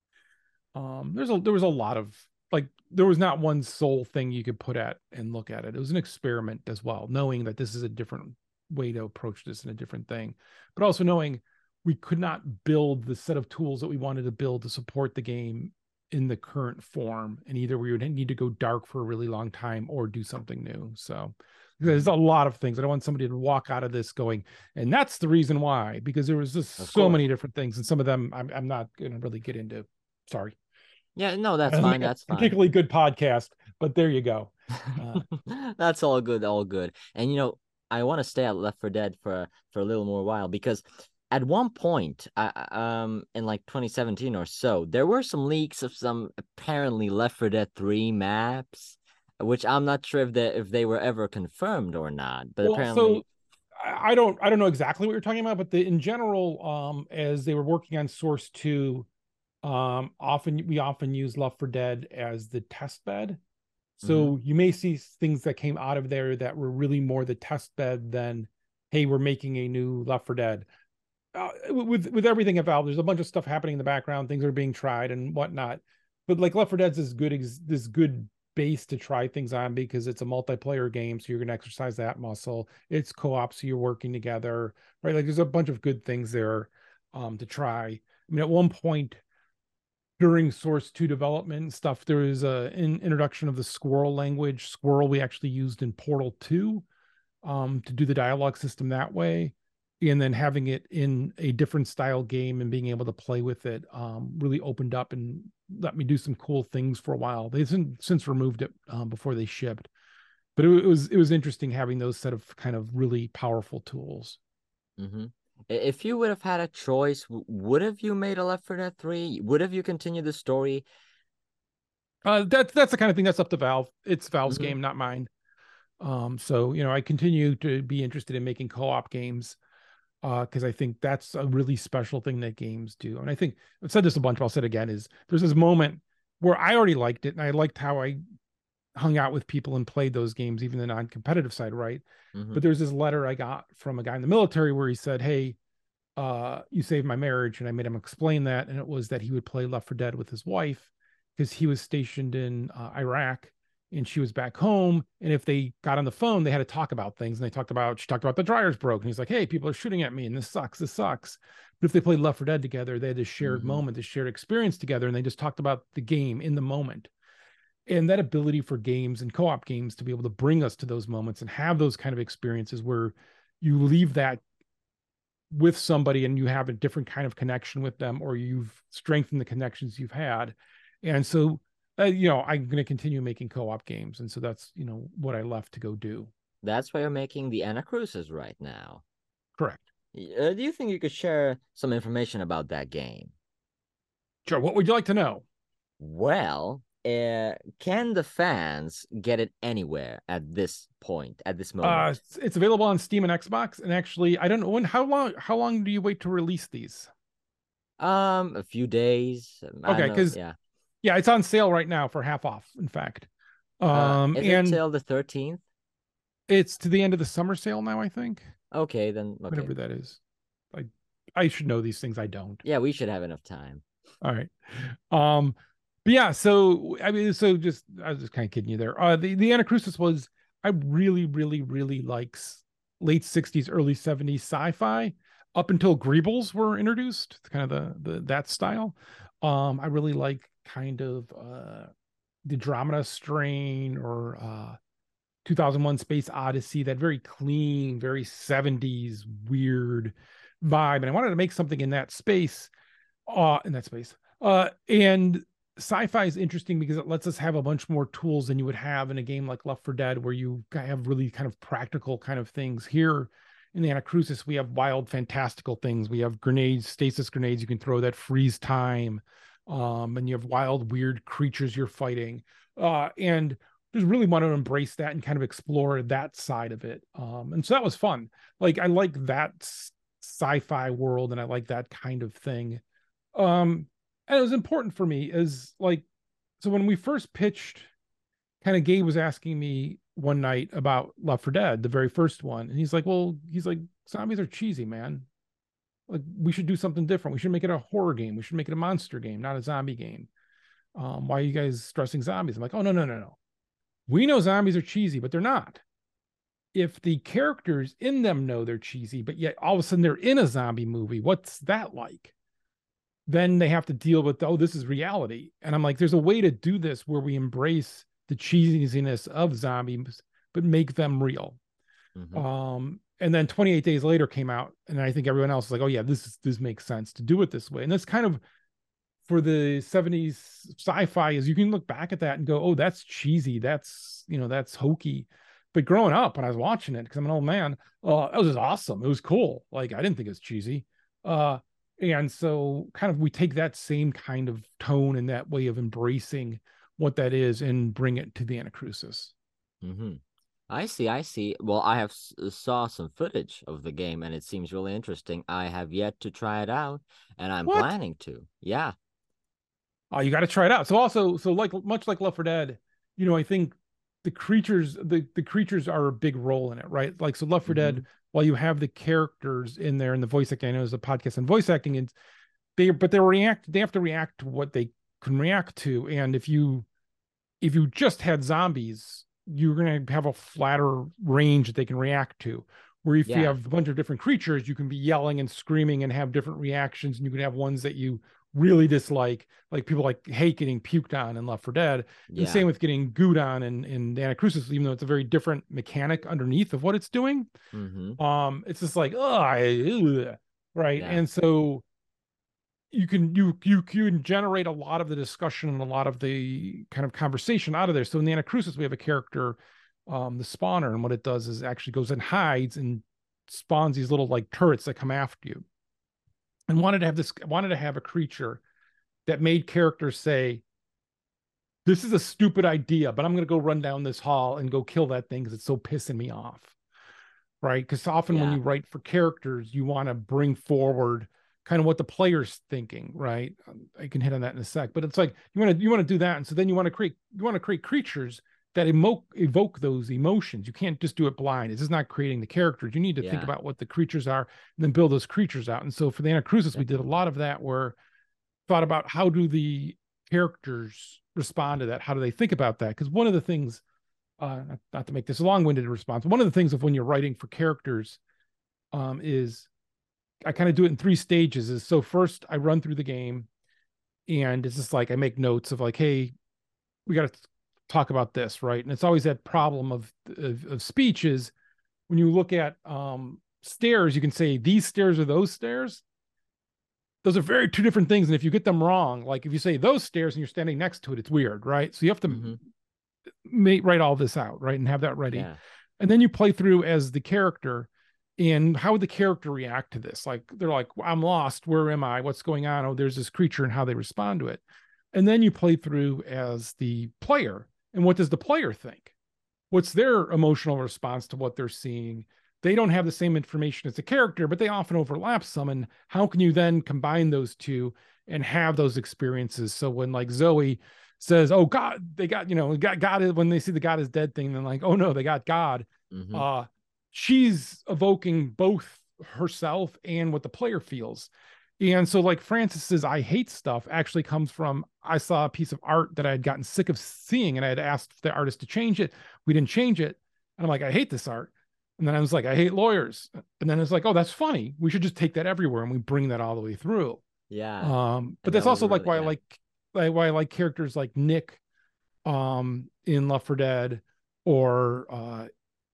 Um, there's a there was a lot of like there was not one sole thing you could put at and look at it. It was an experiment as well, knowing that this is a different way to approach this and a different thing, but also knowing we could not build the set of tools that we wanted to build to support the game in the current form. And either we would need to go dark for a really long time or do something new. So there's Mm-hmm. a lot of things. I don't want somebody to walk out of this going, and that's the reason why, because there was just Of so course. many different things. And some of them I'm, I'm not going to really get into. Sorry. Yeah, no, that's I don't fine. make a That's fine. particularly good podcast, but there you go. Uh, That's all good, all good. And you know, I want to stay at Left four Dead for for a little more while because at one point, uh, um, in like twenty seventeen or so, there were some leaks of some apparently Left four Dead three maps, which I'm not sure if they if they were ever confirmed or not. But well, so apparently, I don't I don't know exactly what you're talking about, but the, in general, um, as they were working on Source Two, um, often we often use Left four Dead as the test bed. mhm. So you may see things that came out of there that were really more the test bed than, hey, we're making a new Left four Dead. Uh, with with everything at Valve, there's a bunch of stuff happening in the background. Things are being tried and whatnot. But like Left four Dead's this good this good base to try things on because it's a multiplayer game, so you're gonna exercise that muscle. It's co-op, so you're working together, right? Like there's a bunch of good things there um, to try. I mean, at one point during Source Two development and stuff, there was a an introduction of the Squirrel language. Squirrel we actually used in Portal Two um, to do the dialogue system that way. And then having it in a different style game and being able to play with it um, really opened up and let me do some cool things for a while. They've since removed it um, before they shipped. but it, it was it was interesting having those set of kind of really powerful tools. Mm-hmm. If you would have had a choice, would have you made a Left four Dead three? Would have you continued the story? Uh, that's that's the kind of thing that's up to Valve. It's Valve's Mm-hmm. game, not mine. Um, so you know, I continue to be interested in making co-op games because uh, I think that's a really special thing that games do. And I think I've said this a bunch, but I'll say it again: is there's this moment where I already liked it, and I liked how I hung out with people and played those games, even the non-competitive side, right? Mm-hmm. But there's this letter I got from a guy in the military where he said, "Hey, uh, you saved my marriage," and I made him explain that, and it was that he would play Left four Dead with his wife because he was stationed in uh, Iraq and she was back home. And if they got on the phone, they had to talk about things. And they talked about, she talked about the dryer's broke. And he's like, hey, people are shooting at me and this sucks. This sucks. But if they played Left four Dead together, they had this shared Mm-hmm. moment, this shared experience together. And they just talked about the game in the moment. And that ability for games and co-op games to be able to bring us to those moments and have those kind of experiences where you leave that with somebody and you have a different kind of connection with them, or you've strengthened the connections you've had. And so uh, you know, I'm going to continue making co-op games. And so that's, you know, what I left to go do. That's why you're making the Anacrusis right now. Correct. Uh, do you think you could share some information about that game? Sure. What would you like to know? Well, uh, can the fans get it anywhere at this point, at this moment? Uh, it's, it's available on Steam and Xbox. And actually, I don't know when, how long, how long do you wait to release these? Um, a few days. I Okay. don't know. Cause Yeah. yeah, it's on sale right now for half off, in fact. Uh, Um, is it and till the thirteenth? it's to the end of the summer sale now, I think. Okay, then okay. Whatever that is. I I should know these things. I don't. Yeah, we should have enough time. All right. Um, but yeah, so I mean, so just I was just kind of kidding you there. Uh, the the Anacrusis was I really, really, really likes late sixties, early seventies sci-fi up until Greebles were introduced, kind of the the that style. Um, I really like kind of uh the Andromeda Strain or uh two thousand one Space Odyssey, that very clean, very seventies weird vibe. And I wanted to make something in that space, uh, in that space. Uh, and sci-fi is interesting because it lets us have a bunch more tools than you would have in a game like Left four Dead, where you have really kind of practical kind of things. Here in the Anacrusis, we have wild, fantastical things. We have grenades, stasis grenades you can throw that freeze time. Um, and you have wild, weird creatures you're fighting. Uh, and just really want to embrace that and kind of explore that side of it. Um, and so that was fun. Like I like that sci-fi world and I like that kind of thing. Um, and it was important for me is like, so when we first pitched, kind of Gabe was asking me one night about Left four Dead, the very first one. And he's like, well, he's like, zombies are cheesy, man. Like we should do something different. We should make it a horror game. We should make it a monster game, not a zombie game. Um, why are you guys stressing zombies? I'm like, oh, no, no, no, no. We know zombies are cheesy, but they're not. If the characters in them know they're cheesy, but yet all of a sudden they're in a zombie movie, what's that like? Then they have to deal with, oh, this is reality. And I'm like, there's a way to do this where we embrace the cheesiness of zombies, but make them real. Mm-hmm. Um, and then twenty-eight Days Later came out, and I think everyone else was like, oh yeah, this is, this makes sense to do it this way. And that's kind of for the seventies sci-fi is you can look back at that and go, oh, that's cheesy. That's, you know, that's hokey. But growing up when I was watching it, because I'm an old man, uh, it was just awesome. It was cool. Like I didn't think it was cheesy. Uh, and so kind of we take that same kind of tone and that way of embracing what that is and bring it to the Anacrusis. Mm-hmm. I see, I see. Well, I have s- saw some footage of the game and it seems really interesting. I have yet to try it out and I'm What? planning to. Yeah. Oh, you got to try it out. So also, so like much like Left four Dead, you know, I think the creatures, the the creatures are a big role in it, right? Like so, Left four mm-hmm. Dead, while you have the characters in there and the voice acting, I know there's a podcast on voice acting, and they but they react, they have to react to what they can react to. And if you if you just had zombies, you're gonna have a flatter range that they can react to. Where if yeah. you have a bunch of different creatures, you can be yelling and screaming and have different reactions, and you can have ones that you really dislike, like people like hate getting puked on in Left four Dead. Yeah. And same with getting gooed on in, in Anacrusis, even though it's a very different mechanic underneath of what it's doing. Mm-hmm. Um, it's just like, oh, I, right. Yeah. And so you can you you you can generate a lot of the discussion and a lot of the kind of conversation out of there. So in the Anacrusis, we have a character um, the spawner, and what it does is actually goes and hides and spawns these little like turrets that come after you. And wanted to have this, wanted to have a creature that made characters say, "This is a stupid idea, but I'm going to go run down this hall and go kill that thing because it's so pissing me off." Right? Because often when Yeah. you write for characters, you want to bring forward kind of what the player's thinking, right? I can hit on that in a sec, but it's like you want to you want to do that, and so then you want to create you want to create creatures that evoke evoke those emotions. You can't just do it blind. It's just not creating the characters. You need to think Yeah. about what the creatures are and then build those creatures out. And so for the Anacrusis, we did a Definitely. lot of that, where thought about how do the characters respond to that? How do they think about that? Because one of the things, uh, not, not to make this a long-winded response, one of the things of when you're writing for characters um, is I kind of do it in three stages. Is so first I run through the game, and it's just like I make notes of like, hey, we got to talk about this, right? And it's always that problem of, of of speech is when you look at um, stairs, you can say these stairs are those stairs. Those are very two different things, and if you get them wrong, like if you say those stairs and you're standing next to it, it's weird, right? So you have to Mm-hmm. make, write all this out, right, and have that ready, Yeah. and then you play through as the character. And how would the character react to this? Like they're like, I'm lost. Where am I? What's going on? Oh, there's this creature, and how they respond to it. And then you play through as the player. And what does the player think? What's their emotional response to what they're seeing? They don't have the same information as the character, but they often overlap some. And how can you then combine those two and have those experiences? So when like Zoe says, "Oh God, they got, you know, got God is," when they see the God is dead thing, then like, "Oh no, they got God." Mm-hmm. Uh, she's evoking both herself and what the player feels. And so, like Francis's "I hate stuff" actually comes from I saw a piece of art that I had gotten sick of seeing, and I had asked the artist to change it. We didn't change it, and I'm like, "I hate this art." And then I was like, "I hate lawyers." And then it's like, "Oh, that's funny. We should just take that everywhere," and we bring that all the way through. Yeah. Um, but And that that's was also like really, why I yeah. like, like why I like characters like Nick um, in Left four Dead, or uh,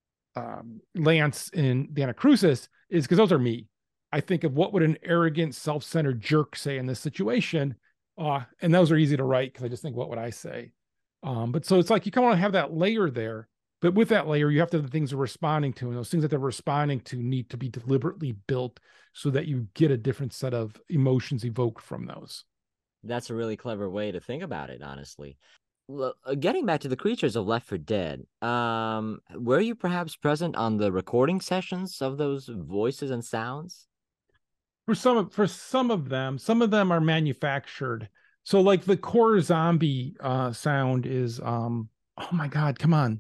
um, Lance in the Anacrusis, is because those are me. I think of what would an arrogant, self-centered jerk say in this situation, uh, and those are easy to write because I just think, what would I say? Um, but so it's like you kind of want to have that layer there, but with that layer, you have to have the things they're responding to, and those things that they're responding to need to be deliberately built so that you get a different set of emotions evoked from those. That's a really clever way to think about it, honestly. Well, uh, getting back to the creatures of Left four Dead, um, were you perhaps present on the recording sessions of those voices and sounds? For some of for some of them, some of them are manufactured. So like the core zombie uh sound is um oh my god, come on.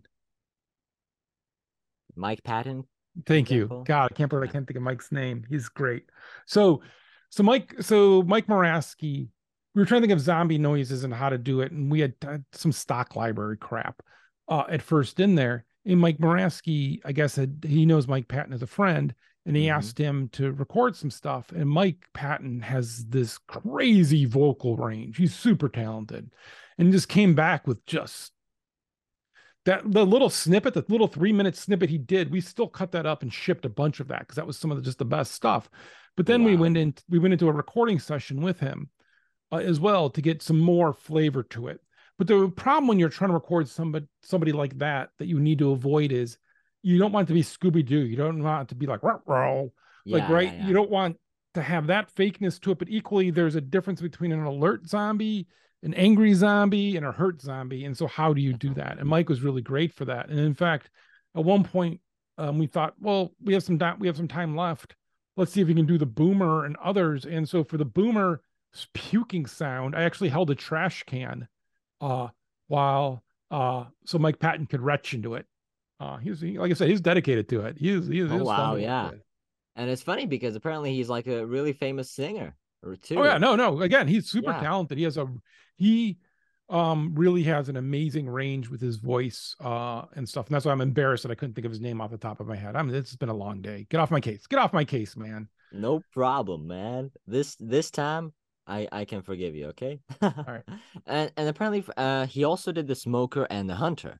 Mike Patton, for Thank you. example? God, I can't believe I Yeah. can't think of Mike's name. He's great. So so Mike so Mike Moraski, we were trying to think of zombie noises and how to do it, and we had uh, some stock library crap uh at first in there. And Mike Moraski, I guess had, he knows Mike Patton as a friend, and he Mm-hmm. asked him to record some stuff. And Mike Patton has this crazy vocal range. He's super talented, and just came back with just that the little snippet, the little three minute snippet he did. We still cut that up and shipped a bunch of that because that was some of the, just the best stuff. But Oh, then we wow. went in, we went into a recording session with him uh, as well to get some more flavor to it. But the problem when you're trying to record somebody somebody like that that you need to avoid is you don't want it to be Scooby Doo. You don't want it to be like roll, like Yeah, yeah, right. You yeah. don't want to have that fakeness to it. But equally, there's a difference between an alert zombie, an angry zombie, and a hurt zombie. And so, how do you do Definitely. that? And Mike was really great for that. And in fact, at one point, um, we thought, well, we have some we have some time left. Let's see if we can do the boomer and others. And so for the boomer puking sound, I actually held a trash can uh while uh so Mike Patton could retch into it. Uh he's he, like I said, he's dedicated to it. He is he is, he Oh, is fun wow, to work yeah. with. And it's funny because apparently he's like a really famous singer or Oh yeah, two. no, no. Again, he's super Yeah. talented. He has a he um really has an amazing range with his voice uh and stuff. And that's why I'm embarrassed that I couldn't think of his name off the top of my head. I mean, it's been a long day. Get off my case. Get off my case, man. No problem, man. This this time I I can forgive you, okay? All right. and and apparently uh he also did the Smoker and the Hunter.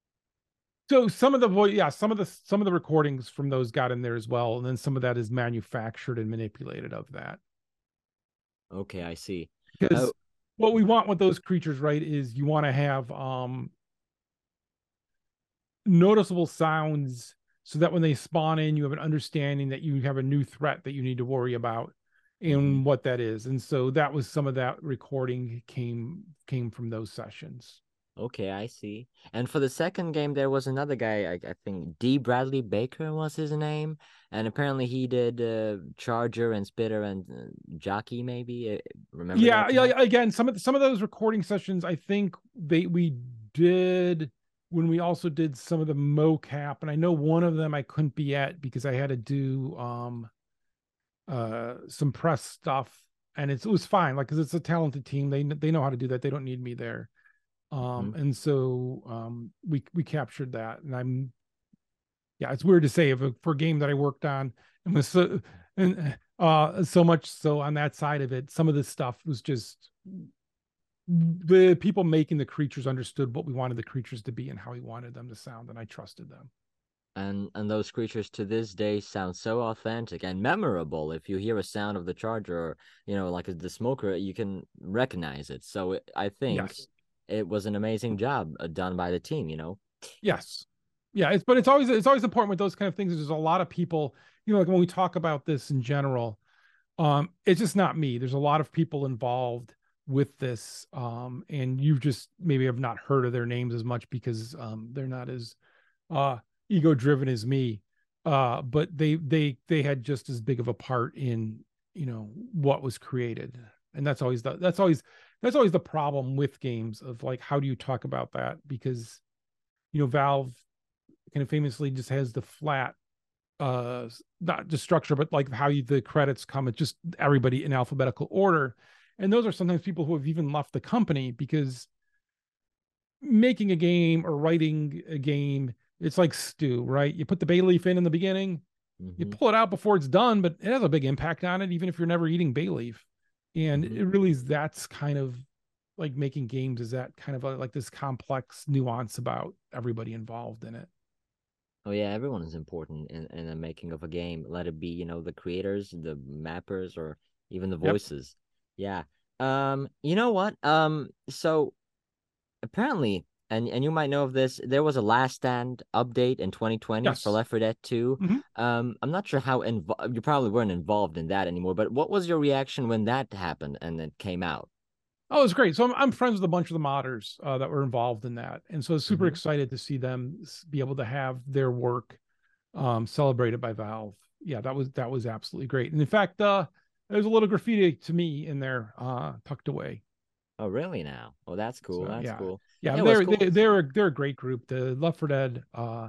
So some of the voice, yeah, some of the some of the recordings from those got in there as well, and then some of that is manufactured and manipulated of that. Okay, I see. Because Oh, what we want with those creatures, right, is you want to have um noticeable sounds so that when they spawn in, you have an understanding that you have a new threat that you need to worry about and Mhm. what that is. And so that was some of that recording came came from those sessions. Okay, I see. And for the second game, there was another guy, I, I think D. Bradley Baker was his name, and apparently he did uh, Charger and Spitter and uh, Jockey, maybe. Uh, remember Yeah, that yeah. guy? Again, some of the, some of those recording sessions, I think they we did when we also did some of the mocap, and I know one of them I couldn't be at because I had to do um uh some press stuff, and it's, it was fine, like because it's a talented team. They they know how to do that. They don't need me there. Um, Mhm. and so um we we captured that, and I'm yeah, it's weird to say if a, for a game that I worked on and was so, and uh so much so on that side of it, some of this stuff was just the people making the creatures understood what we wanted the creatures to be and how we wanted them to sound, and I trusted them. And and those creatures to this day sound so authentic and memorable. If you hear a sound of the Charger, or, you know, like the Smoker, you can recognize it. So it, I think Yes. it was an amazing job uh, done by the team, you know? Yes. Yeah, it's but it's always it's always important with those kind of things. There's a lot of people, you know, like when we talk about this in general, um, it's just not me. There's a lot of people involved with this, um, and you just maybe have not heard of their names as much because um, they're not as uh, ego driven as me. Uh, but they they they had just as big of a part in, you know, what was created, and that's always the that's always that's always the problem with games of like how do you talk about that, because you know Valve kind of famously just has the flat uh not just structure but like how you, the credits come, it's just everybody in alphabetical order, and those are sometimes people who have even left the company because making a game or writing a game, it's like stew, right? You put the bay leaf in in the beginning, you Mm-hmm. pull it out before it's done, but it has a big impact on it even if you're never eating bay leaf. And Mm-hmm. it really is, that's kind of like making games, is that kind of a, like this complex nuance about everybody involved in it. Oh yeah, everyone is important in, in the making of a game. Let it be, you know, the creators, the mappers, or even the Yep. voices. Yeah. Um, you know what? Um, so apparently, and and you might know of this, there was a Last Stand update in twenty twenty for Yes. Left four Dead two. Mm-hmm. Um, I'm not sure how involved, you probably weren't involved in that anymore, but what was your reaction when that happened and it came out? Oh, it's great. So I'm, I'm friends with a bunch of the modders uh, that were involved in that, and so super Mm-hmm. excited to see them be able to have their work um, celebrated by Valve. Yeah, that was that was absolutely great. And in fact, uh, there's a little graffiti to me in there, uh, tucked away. Oh, really now? Oh, that's cool. So That's yeah, cool. yeah, Yeah, it was they're cool they, to see. they're they're a great group. The Left four Dead uh,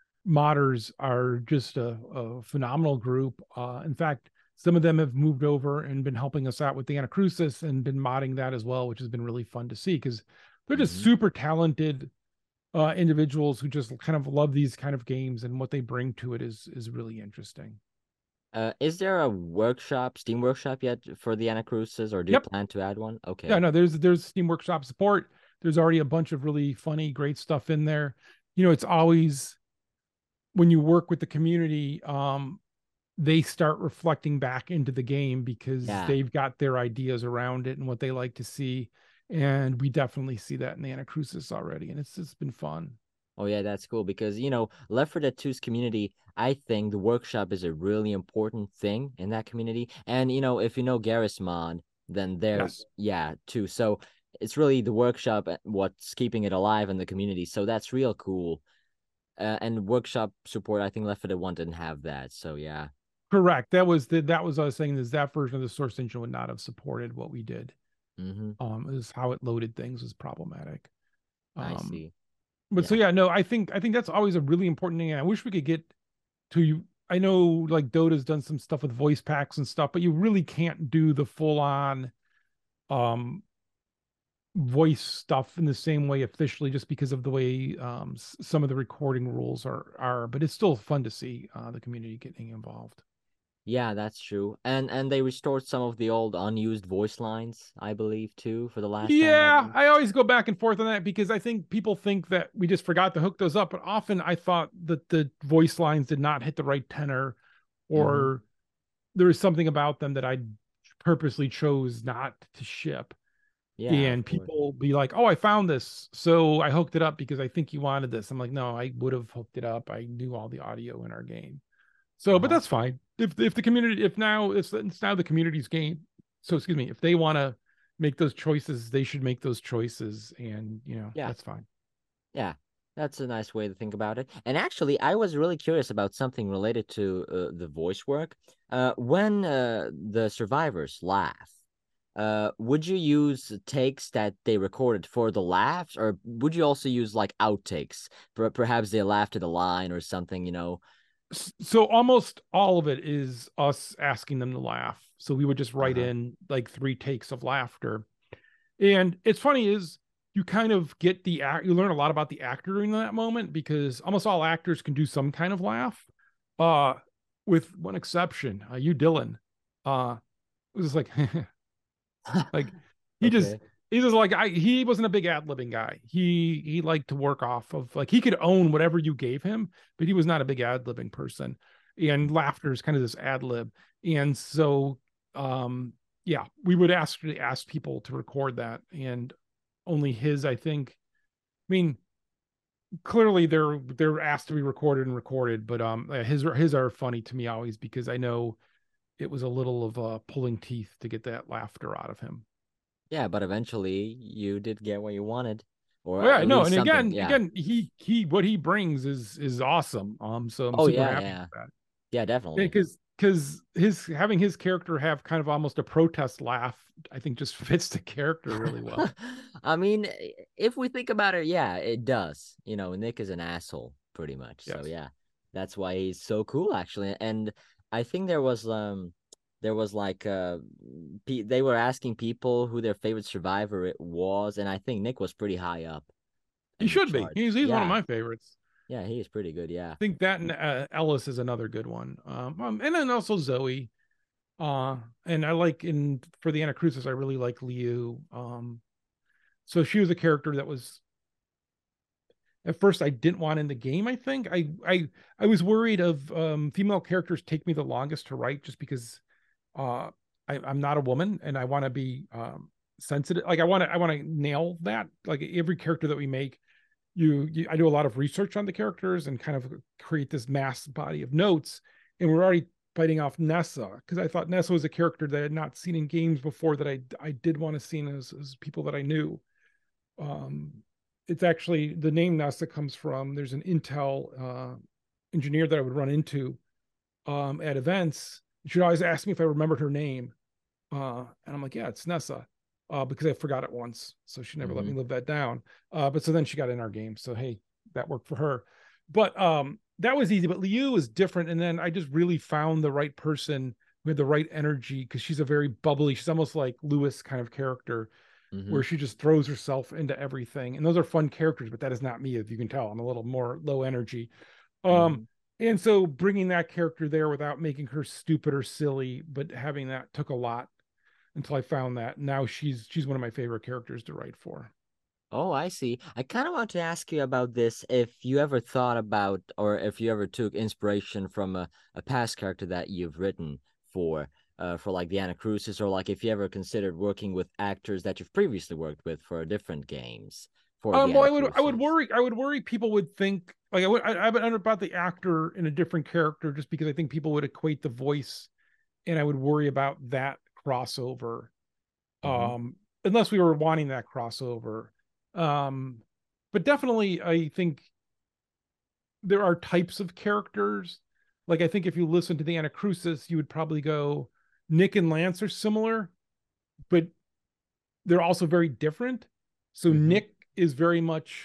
modders are just a, a phenomenal group. Uh, in fact, some of them have moved over and been helping us out with the Anacrusis and been modding that as well, which has been really fun to see because they're just Mm-hmm. super talented uh, individuals who just kind of love these kind of games, and what they bring to it is is really interesting. Uh, is there a workshop, Steam workshop yet for the Anacrusis, or do you Yep. plan to add one? Yeah, Okay. no, there's there's Steam Workshop support. There's already a bunch of really funny, great stuff in there. You know, it's always when you work with the community, um, they start reflecting back into the game because Yeah. they've got their ideas around it and what they like to see. And we definitely see that in the Anacrusis already. And it's just been fun. Oh yeah, that's cool because, you know, Left four Dead two's community, I think the workshop is a really important thing in that community. And, you know, if you know Garrus Mod, then they're, Yes. yeah, too. So it's really the workshop uh, what's keeping it alive in the community. So that's real cool. Uh, and workshop support, I think Left four Dead one didn't have that. So yeah. Correct. That was the that was I was saying is that version of the source engine would not have supported what we did. Mm-hmm. Um, is how it loaded things was problematic. I Um, see. but so Yeah. yeah, no, I think I think that's always a really important thing. And I wish we could get to you. I know like Dota's done some stuff with voice packs and stuff, but you really can't do the full on um voice stuff in the same way officially just because of the way um s- some of the recording rules are are, but it's still fun to see uh the community getting involved. Yeah, that's true. And and they restored some of the old unused voice lines, I believe, too, for the Last Stand Yeah, update. I always go back and forth on that because I think people think that we just forgot to hook those up, but often I thought that the voice lines did not hit the right tenor, Mm-hmm. or there was something about them that I purposely chose not to ship. Yeah, of And course. people be like, "Oh, I found this, so I hooked it up because I think you wanted this." I'm like, "No, I would have hooked it up. I knew all the audio in our game." So, but Uh-huh. that's fine. If if the community, if now it's it's now the community's game. So excuse me, if they want to make those choices, they should make those choices, and you know Yeah. that's fine. Yeah. That's a nice way to think about it. And actually, I was really curious about something related to uh, the voice work. Uh, when uh, the survivors laugh, uh, would you use takes that they recorded for the laughs, or would you also use like outtakes? Per perhaps they laughed at a line or something, you know? So almost all of it is us asking them to laugh. So we would just write Uh-huh. in like three takes of laughter. And it's funny is you kind of get the act, you learn a lot about the actor during that moment because almost all actors can do some kind of laugh. Uh, with one exception, uh, you Dylan, uh, was just like like he just Okay. he's just like I he wasn't a big ad libbing guy. He he liked to work off of like he could own whatever you gave him, but he was not a big ad libbing person. And laughter is kind of this ad lib. And so um yeah, we would ask ask people to record that. And only his, I think. I mean, clearly they're they're asked to be recorded and recorded, but um his his are funny to me always because I know it was a little of uh pulling teeth to get that laughter out of him. Yeah, but eventually you did get what you wanted, or Oh yeah, at no, least and something. again, Yeah. again, he he what he brings is is awesome. Um, so I'm Oh super yeah, happy yeah, with that. yeah, definitely. Because because his having his character have kind of almost a protest laugh, I think just fits the character really well. I mean, if we think about it, yeah, it does. You know, Nick is an asshole, pretty much. So Yes. yeah, that's why he's so cool, actually. And I think there was um, there was like uh, pe they were asking people who their favorite survivor it was, and I think Nick was pretty high up He in the should be. He's charts. he's one of Yeah, my favorites. yeah, he is pretty good. Yeah. I think that and uh, Ellis is another good one. Um, um, and then also Zoe. Uh, and I like in for the Anacrusis, I really like Liu. Um, so she was a character that was at first I didn't want in the game. I think I I I was worried of um, female characters take me the longest to write just because uh, I, I'm not a woman and I want to be um, sensitive. Like I want to I want to nail that. Like every character that we make, you, you I do a lot of research on the characters and kind of create this mass body of notes. And we're already fighting off Nessa because I thought Nessa was a character that I had not seen in games before that I I did want to see as, as people that I knew. Um, it's actually the name NASA comes from. There's an Intel uh, engineer that I would run into um, at events. She'd always ask me if I remembered her name, uh, and I'm like, "Yeah, it's Nessa," uh, because I forgot it once, so she never let me Mm-hmm. live that down. Uh, but so then she got in our game, so hey, that worked for her. But um, that was easy. But Liu is different, and then I just really found the right person who had the right energy because she's a very bubbly. She's almost like Lewis kind of character Mm-hmm. where she just throws herself into everything. And those are fun characters, but that is not me, if you can tell. I'm a little more low energy. Um, Mm-hmm. and so bringing that character there without making her stupid or silly, but having that took a lot until I found that. Now she's she's one of my favorite characters to write for. Oh, I see. I kind of want to ask you about this. If you ever thought about, or if you ever took inspiration from a, a past character that you've written for, uh, for like the Anacrusis, or like if you ever considered working with actors that you've previously worked with for different games for the Um, well, I would I would Anacrusis. worry I would worry people would think like I would I, I would under about the actor in a different character just because I think people would equate the voice and I would worry about that crossover Mm-hmm. um, unless we were wanting that crossover. Um, but definitely, I think there are types of characters. Like I think if you listen to the Anacrusis, you would probably go Nick and Lance are similar, but they're also very different. So Mm-hmm. Nick is very much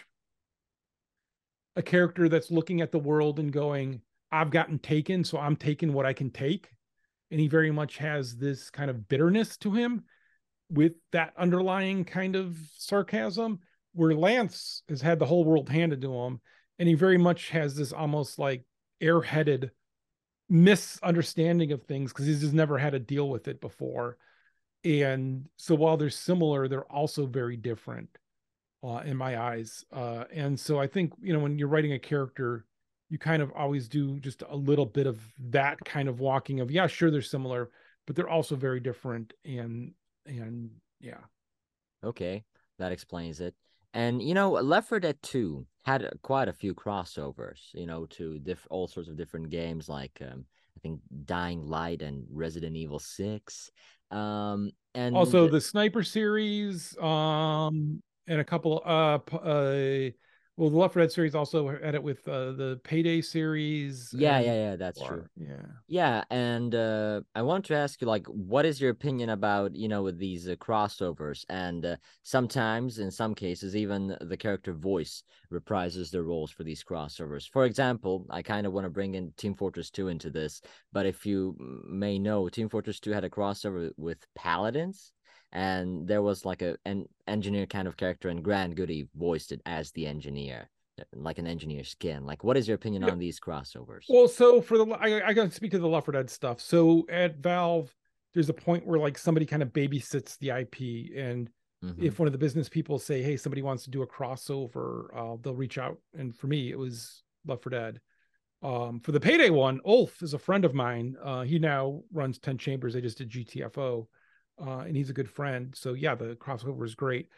a character that's looking at the world and going, I've gotten taken, so I'm taking what I can take. And he very much has this kind of bitterness to him with that underlying kind of sarcasm, where Lance has had the whole world handed to him, and he very much has this almost like airheaded misunderstanding of things because he's just never had to deal with it before. And so while they're similar, they're also very different uh, in my eyes. Uh, and so I think, you know, when you're writing a character, you kind of always do just a little bit of that kind of walking of, yeah, sure, they're similar, but they're also very different. And, and yeah. Okay, that explains it. And you know, Left four Dead two had uh, quite a few crossovers, you know, to diff all sorts of different games like um, I think Dying Light and Resident Evil six. Um, Also, and the Sniper series, um, and a couple. Uh, p- uh, well, the Left four Dead series also had it with uh, the Payday series yeah, and yeah, yeah, that's true. or yeah. Yeah, and uh, I want to ask you, like, what is your opinion about, you know, with these uh, crossovers? And uh, sometimes, in some cases, even the character voice reprises the roles for these crossovers. For example, I kind of want to bring in Team Fortress two into this, but if you may know, Team Fortress two had a crossover with Paladins, and there was like a an engineer kind of character, and Grand Goody voiced it as the engineer, like an engineer skin. Like, what is your opinion Yeah. on these crossovers? Well, so for the I, I gotta speak to the Left four Dead stuff. So at Valve, there's a point where like somebody kind of babysits the I P, and Mm-hmm. if one of the business people say, "Hey, somebody wants to do a crossover," uh, they'll reach out. And for me, it was Left four Dead. Um, for the Payday one, Ulf is a friend of mine. Uh, he now runs ten Chambers. They just did G T F O, uh, and he's a good friend. So yeah, the crossover is great.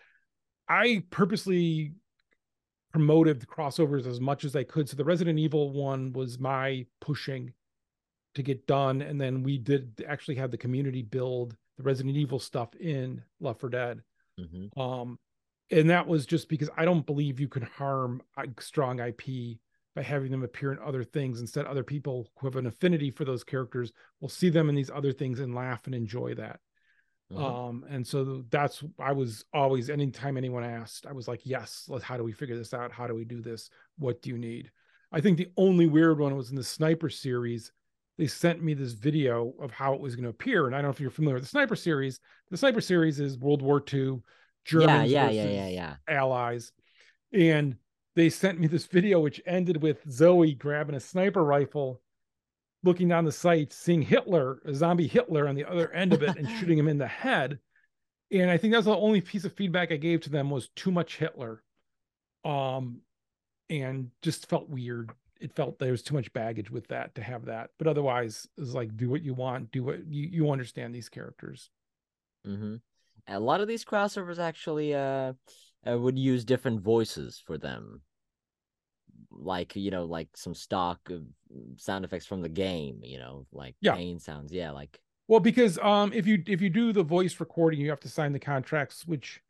I purposely promoted the crossovers as much as I could. So the Resident Evil one was my pushing to get done, and then we did actually have the community build the Resident Evil stuff in Left four Dead. Mm-hmm. Um, and that was just because I don't believe you can harm a strong I P by having them appear in other things. Instead, other people who have an affinity for those characters will see them in these other things and laugh and enjoy that. Mm-hmm. Um, and so that's I was always anytime anyone asked, I was like, yes, let's how do we figure this out? How do we do this? What do you need? I think the only weird one was in the Sniper series. They sent me this video of how it was going to appear. And I don't know if you're familiar with the Sniper series. The Sniper series is World War Two, Yeah, Germans yeah, yeah, yeah, versus yeah. Allies. And they sent me this video, which ended with Zoe grabbing a sniper rifle, looking down the sights, seeing Hitler, a zombie Hitler on the other end of it, and shooting him in the head. And I think that's the only piece of feedback I gave to them was too much Hitler. Um, and just felt weird. It felt there was too much baggage with that to have that. But otherwise, it's like do what you want, do what you, you understand these characters. Mm-hmm. A lot of these crossovers actually uh, uh would use different voices for them, like you know, like some stock uh, sound effects from the game, you know, like Yeah. pain sounds. Yeah, like Well, because um if you if you do the voice recording, you have to sign the contracts, which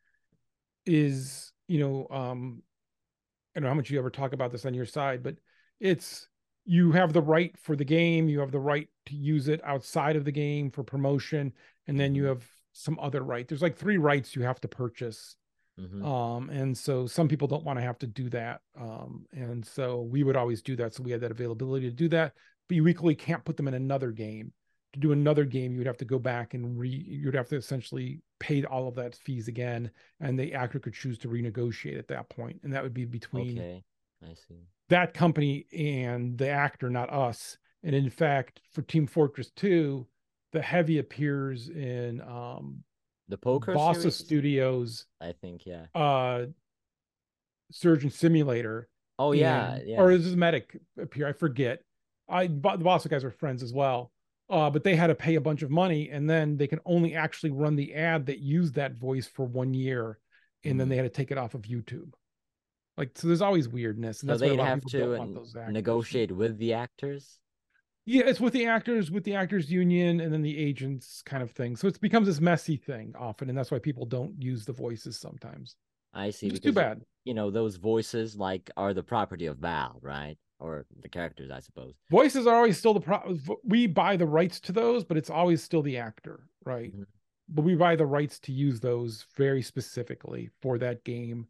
is, you know, um I don't know how much you ever talk about this on your side, but it's you have the right for the game, you have the right to use it outside of the game for promotion, and then you mm-hmm. have some other right. There's like three rights you have to purchase. Mm-hmm. Um, and so some people don't want to have to do that. Um, and so we would always do that. So we had that availability to do that, but you equally can't put them in another game. To do another game, you would have to go back and re you'd have to essentially pay all of that fees again, and the actor could choose to renegotiate at that point. And that would be between Okay, I see. that company and the actor, not us. And in fact, for Team Fortress two, the heavy appears in um The poker Bossa series, Studios I think. Yeah. uh Surgeon Simulator, Oh yeah, and or yeah. is this Medic appear? I forget. I the Bossa guys are friends as well. Uh, but they had to pay a bunch of money, and then they can only actually run the ad that used that voice for one year, and then Mm. they had to take it off of YouTube. Like, so there's always weirdness, and So that's why a they'd lot of have people don't to want n- those actors. negotiate with the actors. Yeah, it's with the actors, with the actors union, and then the agents kind of thing. So it becomes this messy thing often, and that's why people don't use the voices sometimes, I see, which is too because bad. you know those voices like are the property of Val, right? Or the characters, I suppose. Voices are always still the pro. We buy the rights to those, but it's always still the actor, right? Mhm. But we buy the rights to use those very specifically for that game.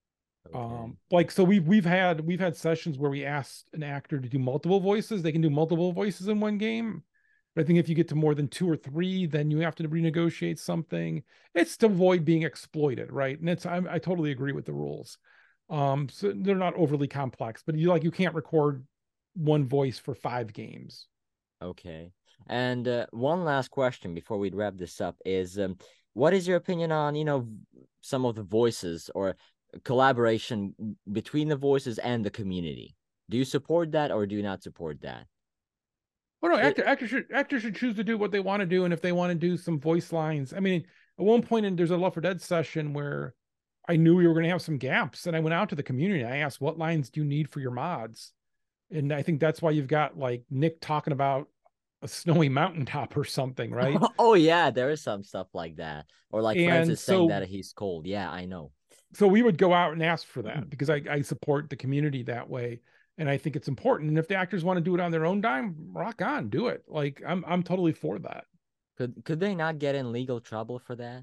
Okay. Um, like so we've we've had we've had sessions where we asked an actor to do multiple voices. They can do multiple voices in one game. But I think if you get to more than two or three, then you have to renegotiate something. It's to avoid being exploited, right? And it's I, I totally agree with the rules. Um, so they're not overly complex, but you like you can't record one voice for five games. Okay. And uh, one last question before we wrap this up is, um, what is your opinion on, you know, some of the voices or collaboration between the voices and the community? Do you support that or do you not support that? Oh no, It, actor actors should actors should choose to do what they want to do, and if they want to do some voice lines, I mean, at one point in there's a Left four Dead session where I knew we were going to have some gaps, and I went out to the community. I asked, "What lines do you need for your mods?" And I think that's why you've got like Nick talking about a snowy mountaintop or something, right? Oh yeah, there is some stuff like that. Or like And Francis saying so that he's cold. Yeah, I know. so we would go out and ask for that because I, I support the community that way. And I think it's important. And if the actors want to do it on their own dime, rock on, do it. Like I'm I'm totally for that. Could could they not get in legal trouble for that?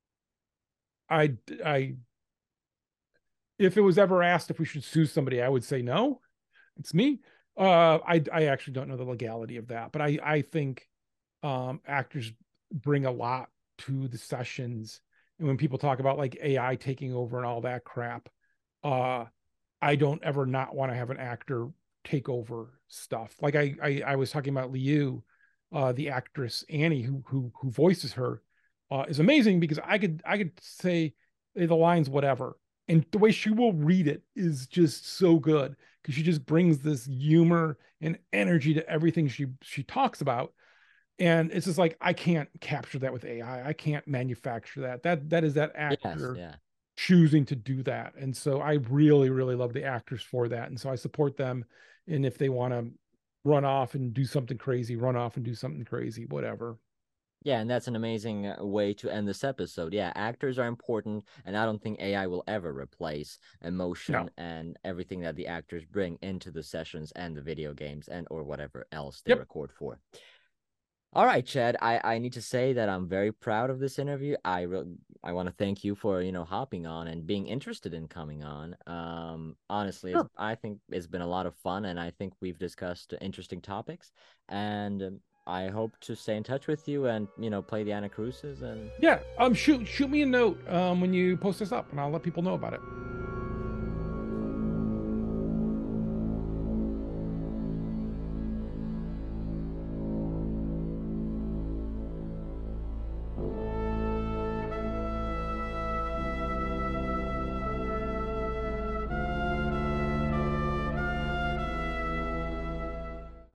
I I if it was ever asked if we should sue somebody, I would say no. It's me. Uh I I actually don't know the legality of that, but I I think um actors bring a lot to the sessions. And when people talk about like A I taking over and all that crap, uh I don't ever not want to have an actor take over stuff. Like I I, I was talking about Liu, uh, the actress Annie who who who voices her, uh, is amazing because I could I could say the lines whatever, and the way she will read it is just so good because she just brings this humor and energy to everything she she talks about. And it's just like I can't capture that with A I. I I can't manufacture that. That that is that Yes, actor yeah. choosing to do that. And so I really, really love the actors for that. And so I support them. And if they want to run off and do something crazy, run off and do something crazy, whatever. Yeah, and that's an amazing uh, way to end this episode. Yeah, actors are important, and I don't think A I will ever replace emotion No. and everything that the actors bring into the sessions and the video games and or whatever else they Yep. record for. All right, Chad. I, I need to say that I'm very proud of this interview. I re- I want to thank you for you know hopping on and being interested in coming on. Um, honestly, it's, Sure. I think it's been a lot of fun, and I think we've discussed interesting topics. And um, I hope to stay in touch with you and you know play the Anacruces and Yeah. Um shoot shoot me a note um when you post this up and I'll let people know about it.